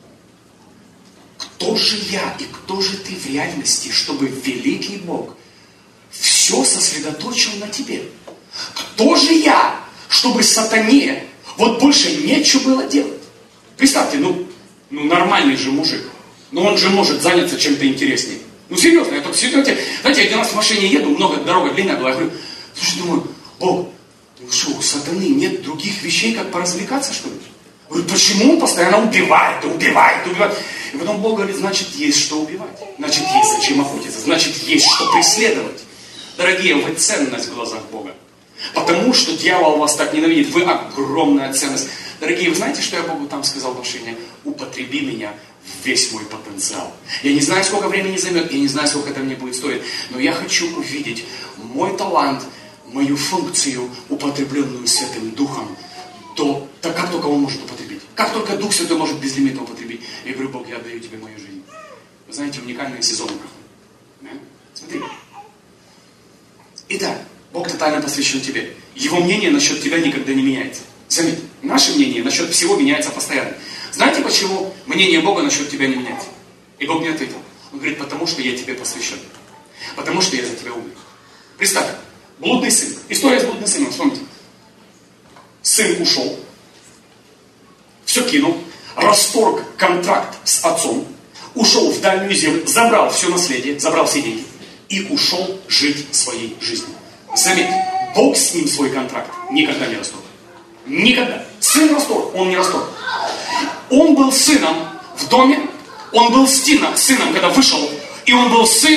Кто же я и кто же ты в реальности, чтобы великий Бог все сосредоточил на тебе? Кто же я, чтобы сатане вот больше нечего было делать? Представьте, нормальный же мужик. Он же может заняться чем-то интереснее. Серьезно, я только серьезно. Знаете, я один раз в машине еду, много дорога длинная была, я говорю, слушай, думаю, Бог, что, у сатаны нет других вещей, как поразвлекаться, что ли? Говорю, почему он постоянно убивает? И потом Бог говорит, значит, есть что убивать. Значит, есть зачем охотиться. Значит, есть что преследовать. Дорогие, вы ценность в глазах Бога. Потому что дьявол вас так ненавидит. Вы огромная ценность. Дорогие, вы знаете, что я Богу там сказал в машине? Употреби меня в весь мой потенциал. Я не знаю, сколько времени займет, я не знаю, сколько это мне будет стоить. Но я хочу увидеть мой талант, мою функцию, употребленную Святым Духом, как только Он может употребить. Как только Дух Святой может безлимитно употребить. Я говорю, Бог, я отдаю тебе мою жизнь. Вы знаете, уникальные сезоны проходят. Да? Смотри. Итак, Бог тотально посвящен тебе. Его мнение насчет тебя никогда не меняется. Заметьте, наше мнение насчет всего меняется постоянно. Знаете, почему мнение Бога насчет тебя не меняется? И Бог мне ответил. Он говорит, потому что я тебе посвящен. Потому что я за тебя умер. Представь, блудный сын. История с блудным сыном, вспомните. Сын ушел, все кинул, расторг контракт с отцом, ушел в дальнюю землю, забрал все наследие, забрал все деньги и ушел жить своей жизнью. Заметьте, Бог с ним свой контракт никогда не расторг. Никогда. Сын расторг, он не расторг. Он был сыном в доме, он был сыном, когда вышел, и он был сыном,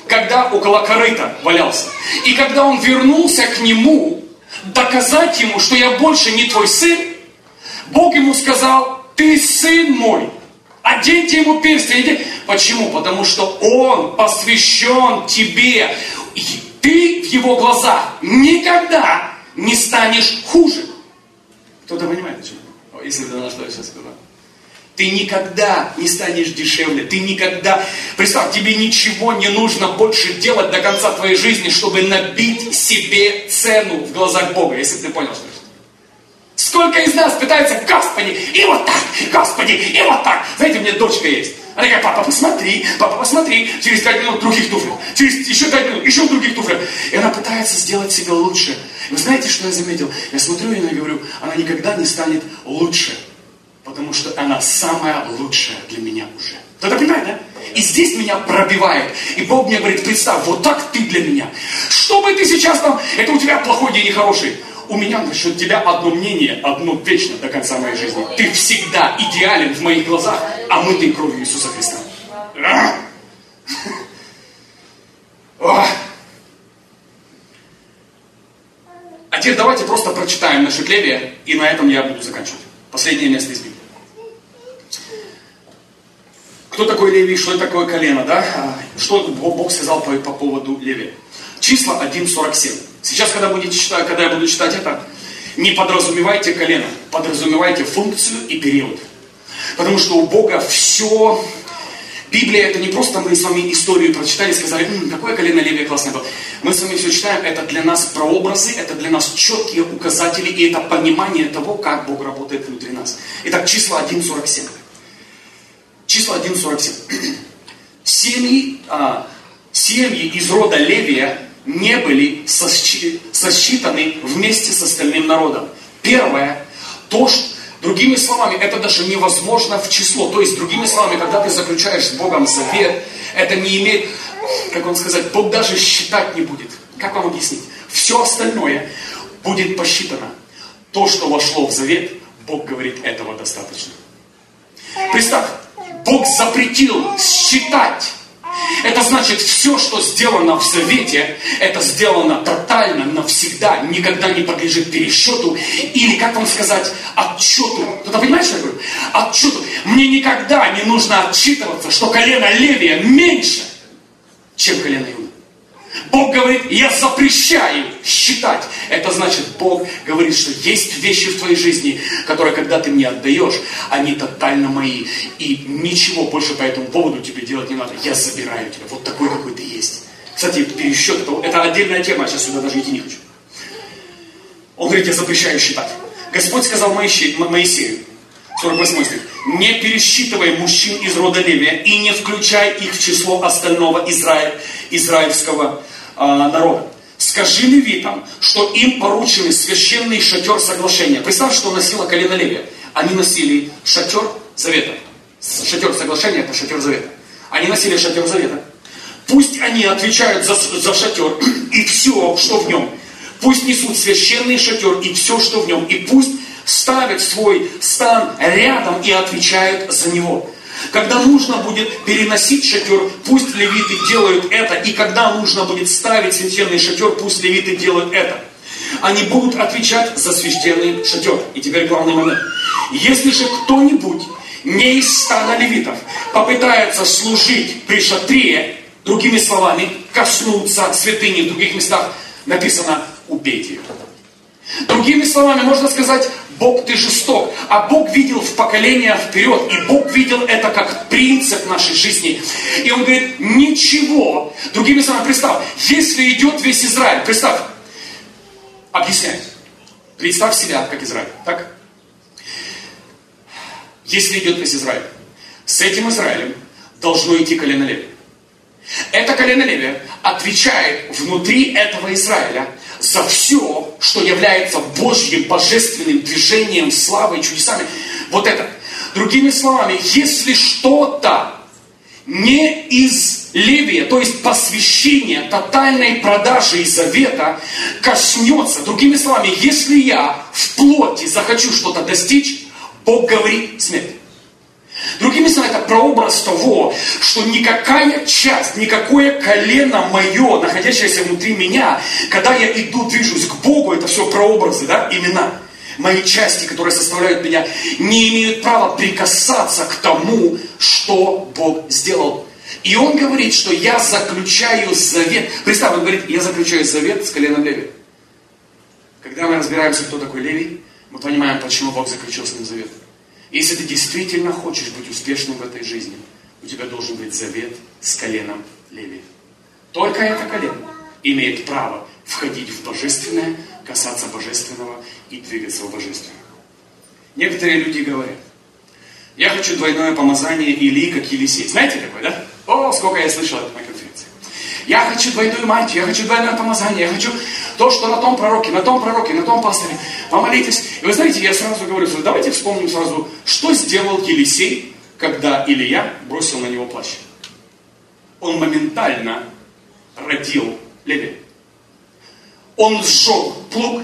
когда около корыта валялся. И когда он вернулся к нему, доказать ему, что я больше не твой сын, Бог ему сказал: ты сын мой. Оденьте ему перстень. Почему? Потому что он посвящен тебе. И ты в его глазах никогда не станешь хуже. Кто-то понимает, о чем? Если ты на что я сейчас сказал. Ты никогда не станешь дешевле. Ты никогда... Представь, тебе ничего не нужно больше делать до конца твоей жизни, чтобы набить себе цену в глазах Бога. Если ты понял, что это. Сколько из нас пытаются: Господи, и вот так, Господи, и вот так. Знаете, у меня дочка есть. Она говорит: папа, посмотри, через 5 минут других туфлях, через еще 5 минут, еще других туфлях. И она пытается сделать себя лучше. И вы знаете, что я заметил? Я смотрю и говорю: она никогда не станет лучше, потому что она самая лучшая для меня уже. Кто-то понимает, да? И здесь меня пробивает. И Бог мне говорит: представь, вот так ты для меня. Что бы ты сейчас там, это у тебя плохой день и хороший. У меня насчет тебя одно мнение, одно вечно до конца моей жизни. Ты всегда идеален в моих глазах, омытый кровью Иисуса Христа. А теперь давайте просто прочитаем насчет Левия, и на этом я буду заканчивать. Последнее место из Библии. Кто такой Левий, что такое колено, да? Что Бог сказал по поводу Левия? Числа 1:47. Сейчас, когда я буду читать это, не подразумевайте колено, подразумевайте функцию и период. Потому что у Бога все... Библия — это не просто мы с вами историю прочитали и сказали: какое колено Левия классное было. Мы с вами все читаем, это для нас прообразы, это для нас четкие указатели, и это понимание того, как Бог работает внутри нас. Итак, числа 1:47. Числа 1:47. Семьи из рода Левия не были сосчитаны вместе с остальным народом. Первое, то, что, другими словами, это даже невозможно в число. То есть, другими словами, когда ты заключаешь с Богом завет, это не имеет, как вам сказать, Бог даже считать не будет. Как вам объяснить? Все остальное будет посчитано. То, что вошло в завет, Бог говорит: этого достаточно. Представь, Бог запретил считать. Это значит, все, что сделано в завете, это сделано тотально, навсегда, никогда не подлежит пересчету или, как вам сказать, отчету. Кто-то понимает, что я говорю? Отчету. Мне никогда не нужно отчитываться, что колено Левия меньше, чем колено Иуда. Бог говорит: я запрещаю считать. Это значит, Бог говорит, что есть вещи в твоей жизни, которые, когда ты мне отдаешь, они тотально мои. И ничего больше по этому поводу тебе делать не надо. Я забираю тебя. Вот такой, какой ты есть. Кстати, пересчет, это отдельная тема, я сейчас сюда даже идти не хочу. Он говорит: я запрещаю считать. Господь сказал Моисею, 48 стих: не пересчитывай мужчин из рода Левия и не включай их в число остального израильского народа. Скажи левитам, что им поручили священный шатер соглашения. Представь, что носило колено Левия. Они носили шатер завета. Шатер соглашения — это шатер завета. Они носили шатер завета. Пусть они отвечают за шатер и все, что в нем. Пусть несут священный шатер и все, что в нем. И пусть ставят свой стан рядом и отвечают за него. Когда нужно будет переносить шатер, пусть левиты делают это. И когда нужно будет ставить священный шатер, пусть левиты делают это. Они будут отвечать за священный шатер. И теперь главный момент. Если же кто-нибудь не из стана левитов попытается служить при шатре, другими словами, коснуться святыни в других местах, написано: убейте его. Другими словами, можно сказать: Бог, ты жесток. А Бог видел в поколения вперед. И Бог видел это как принцип нашей жизни. И Он говорит: ничего. Другими словами, представь, если идет весь Израиль, представь, объясняй. Представь себя как Израиль. Так? Если идет весь Израиль, с этим Израилем должно идти колено Левия. Это колено Левия отвечает внутри этого Израиля за все, что является Божьим, божественным движением, славой, чудесами. Вот это. Другими словами, если что-то не из Левия, то есть посвящение, тотальной продажи и завета коснется, другими словами, если я в плоти захочу что-то достичь, Бог говорит: смерть. Другими словами, это прообраз того, что никакая часть, никакое колено мое, находящееся внутри меня, когда я иду, движусь к Богу, это все прообразы, да, имена. Мои части, которые составляют меня, не имеют права прикасаться к тому, что Бог сделал. И Он говорит, что я заключаю завет. Представь, Он говорит, я заключаю завет с коленом Леви. Когда мы разбираемся, кто такой Левий, мы понимаем, почему Бог заключил с ним завет. Если ты действительно хочешь быть успешным в этой жизни, у тебя должен быть завет с коленом Леви. Только это колено имеет право входить в божественное, касаться божественного и двигаться в божественное. Некоторые люди говорят, я хочу двойное помазание Илии, как Елисей. Знаете такое, да? О, сколько я слышал это на конференции. Я хочу двойную мантию, я хочу двойное помазание, я хочу то, что на том пророке, на том пасторе. Помолитесь. И вы знаете, я сразу говорю, давайте вспомним сразу, что сделал Елисей, когда Илия бросил на него плащ. Он моментально родил Леви. Он сжег плуг,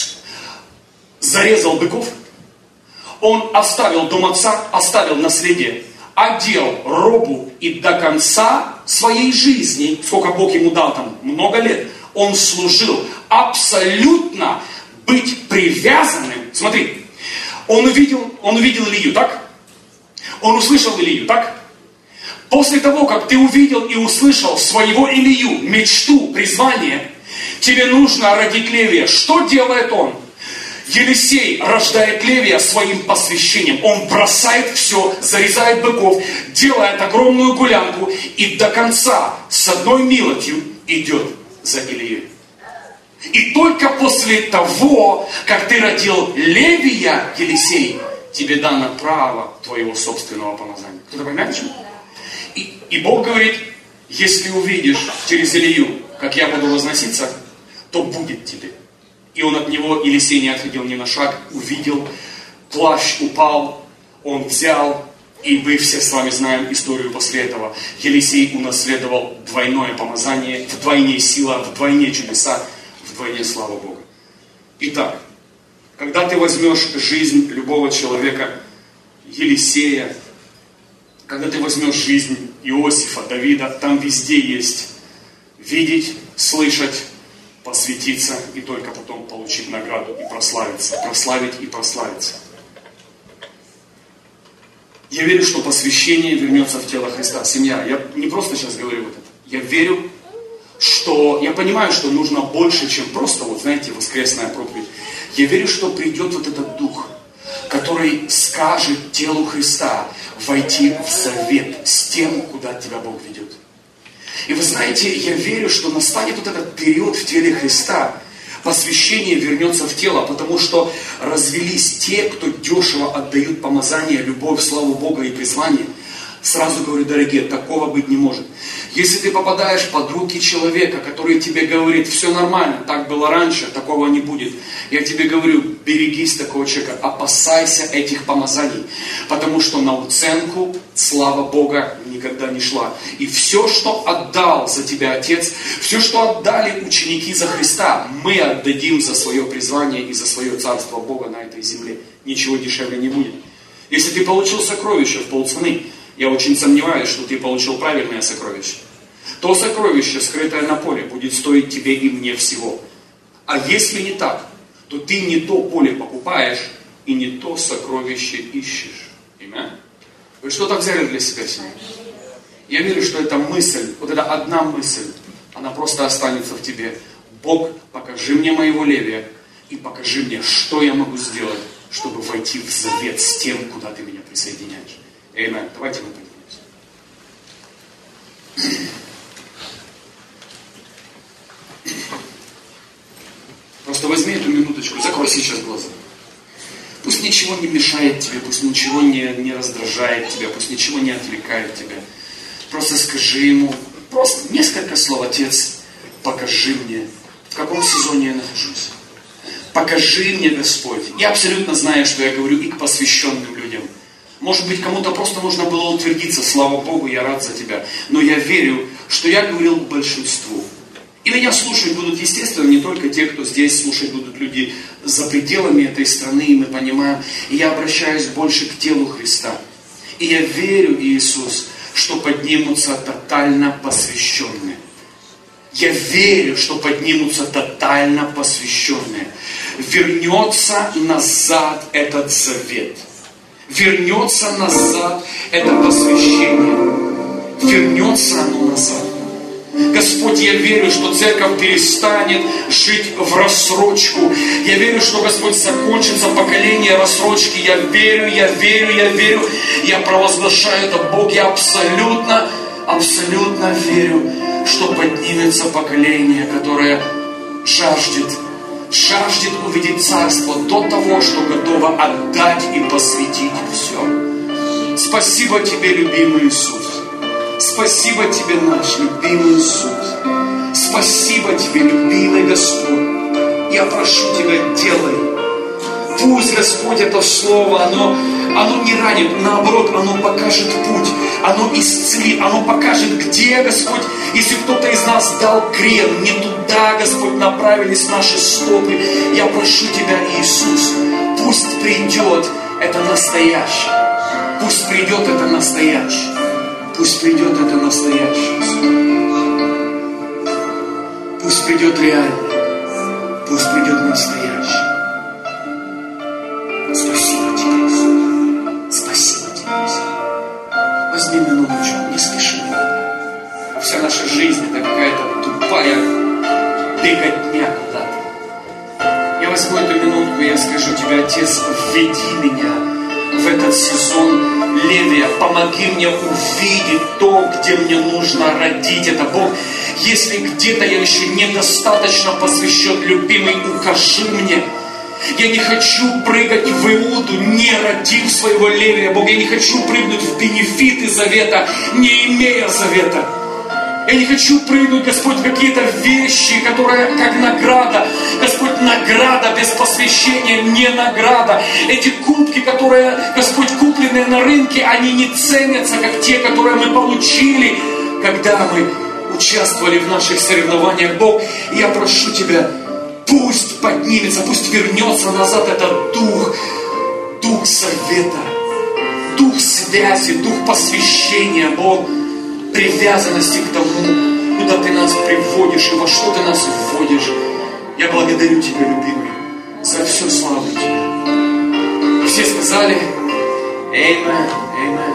зарезал быков, он оставил дом отца, оставил наследие, одел робу и до конца своей жизни, сколько Бог ему дал там, много лет, он служил абсолютно быть привязанным. Смотри, он увидел Илию, так? Он услышал Илию, так? После того, как ты увидел и услышал своего Илию, мечту, призвание, тебе нужно родить Левия. Что делает он? Елисей рождает Левия своим посвящением. Он бросает все, зарезает быков, делает огромную гулянку и до конца с одной милостью идет за Илией. И только после того, как ты родил Левия, Елисей, тебе дано право твоего собственного помазания. Кто-то понимает, почему? И Бог говорит, если увидишь через Илию, как я буду возноситься, то будет тебе. И он от него, Елисей, не отходил ни на шаг, увидел, плащ упал, он взял, и мы все с вами знаем историю после этого. Елисей унаследовал двойное помазание, вдвойне сила, вдвойне чудеса, вдвойне слава Бога. Итак, когда ты возьмешь жизнь любого человека, Елисея, когда ты возьмешь жизнь Иосифа, Давида, там везде есть видеть, слышать, посвятиться и только потом получить награду и прославиться, прославить и прославиться. Я верю, что посвящение вернется в тело Христа. Семья, я не просто сейчас говорю вот это. Я верю, что, я понимаю, что нужно больше, чем просто, вот знаете, воскресная проповедь. Я верю, что придет вот этот дух, который скажет телу Христа войти в завет с тем, куда тебя Бог ведет. И вы знаете, я верю, что настанет вот этот период в теле Христа. Посвящение вернется в тело, потому что развелись те, кто дешево отдают помазание, любовь, славу Бога и призвание. Сразу говорю, дорогие, такого быть не может. Если ты попадаешь под руки человека, который тебе говорит, все нормально, так было раньше, такого не будет. Я тебе говорю, берегись такого человека, опасайся этих помазаний. Потому что на уценку слава Бога никогда не шла. И все, что отдал за тебя Отец, все, что отдали ученики за Христа, мы отдадим за свое призвание и за свое царство Бога на этой земле. Ничего дешевле не будет. Если ты получил сокровище в полцены, я очень сомневаюсь, что ты получил правильное сокровище. То сокровище, скрытое на поле, будет стоить тебе и мне всего. А если не так, то ты не то поле покупаешь и не то сокровище ищешь. Аминь. Вы что-то взяли для себя сегодня? Я верю, что эта мысль, вот эта одна мысль, она просто останется в тебе. Бог, покажи мне моего Левия и покажи мне, что я могу сделать, чтобы войти в завет с тем, куда ты меня присоединяешь. Аминь. Давайте мы поднимемся. Просто возьми эту минуточку, закрой сейчас глаза. Пусть ничего не мешает тебе, пусть ничего не раздражает тебя, пусть ничего не отвлекает тебя. Просто скажи ему, просто несколько слов: Отец, покажи мне, в каком сезоне я нахожусь. Покажи мне, Господь. Я абсолютно знаю, что я говорю и к посвященным людям. Может быть, кому-то просто нужно было утвердиться. Слава Богу, я рад за тебя. Но я верю, что я говорил к большинству. И меня слушать будут, естественно, не только те, кто здесь, слушать будут люди за пределами этой страны, и мы понимаем. И я обращаюсь больше к телу Христа. И я верю, Иисус, что поднимутся тотально посвященные. Я верю, что поднимутся тотально посвященные. Вернется назад этот завет. Вернется назад это посвящение. Вернется оно назад. Господь, я верю, что церковь перестанет жить в рассрочку. Я верю, что, Господь, закончится поколение рассрочки. Я верю. Я провозглашаю это, Бог. Я абсолютно верю, что поднимется поколение, которое жаждет увидеть Царство до того, что готово отдать и посвятить все. Спасибо Тебе, любимый Иисус. Спасибо Тебе, наш любимый Иисус. Спасибо Тебе, любимый Господь. Я прошу Тебя, делай. Пусть, Господь, это Слово, оно не ранит, наоборот, оно покажет путь, оно исцелит, оно покажет, где, Господь, если кто-то из нас дал крен, не туда, Господь, направились наши стопы. Я прошу Тебя, Иисус, пусть придет это настоящее. Пусть придет это настоящее. Пусть придет это настоящее. Пусть придет реальное. Пусть придет настоящее. Спасибо Тебе, Иисус. Спасибо Тебе, Иисус. Возьми минуточку, не спеши. Вся наша жизнь — это какая-то тупая беготня куда-то. Я возьму эту минутку, и я скажу Тебе: Отец, введи меня в этот сезон Левия, помоги мне увидеть то, где мне нужно родить это. Бог, если где-то я еще недостаточно посвящен, любимый, укажи мне. Я не хочу прыгать в Иуду, не родив своего Левия. Бог, я не хочу прыгнуть в бенефиты завета, не имея завета. Я не хочу прыгнуть, Господь, в какие-то вещи, которые как награда. Господь, награда без посвящения не награда. Эти кубки, которые, Господь, купленные на рынке, они не ценятся, как те, которые мы получили, когда мы участвовали в наших соревнованиях. Бог, я прошу Тебя, пусть поднимется, пусть вернется назад этот дух завета, дух связи, дух посвящения, Бог, привязанности к тому, куда Ты нас приводишь и во что Ты нас вводишь. Я благодарю Тебя, любимый, за всю славу Тебя. Все сказали: Amen, Amen.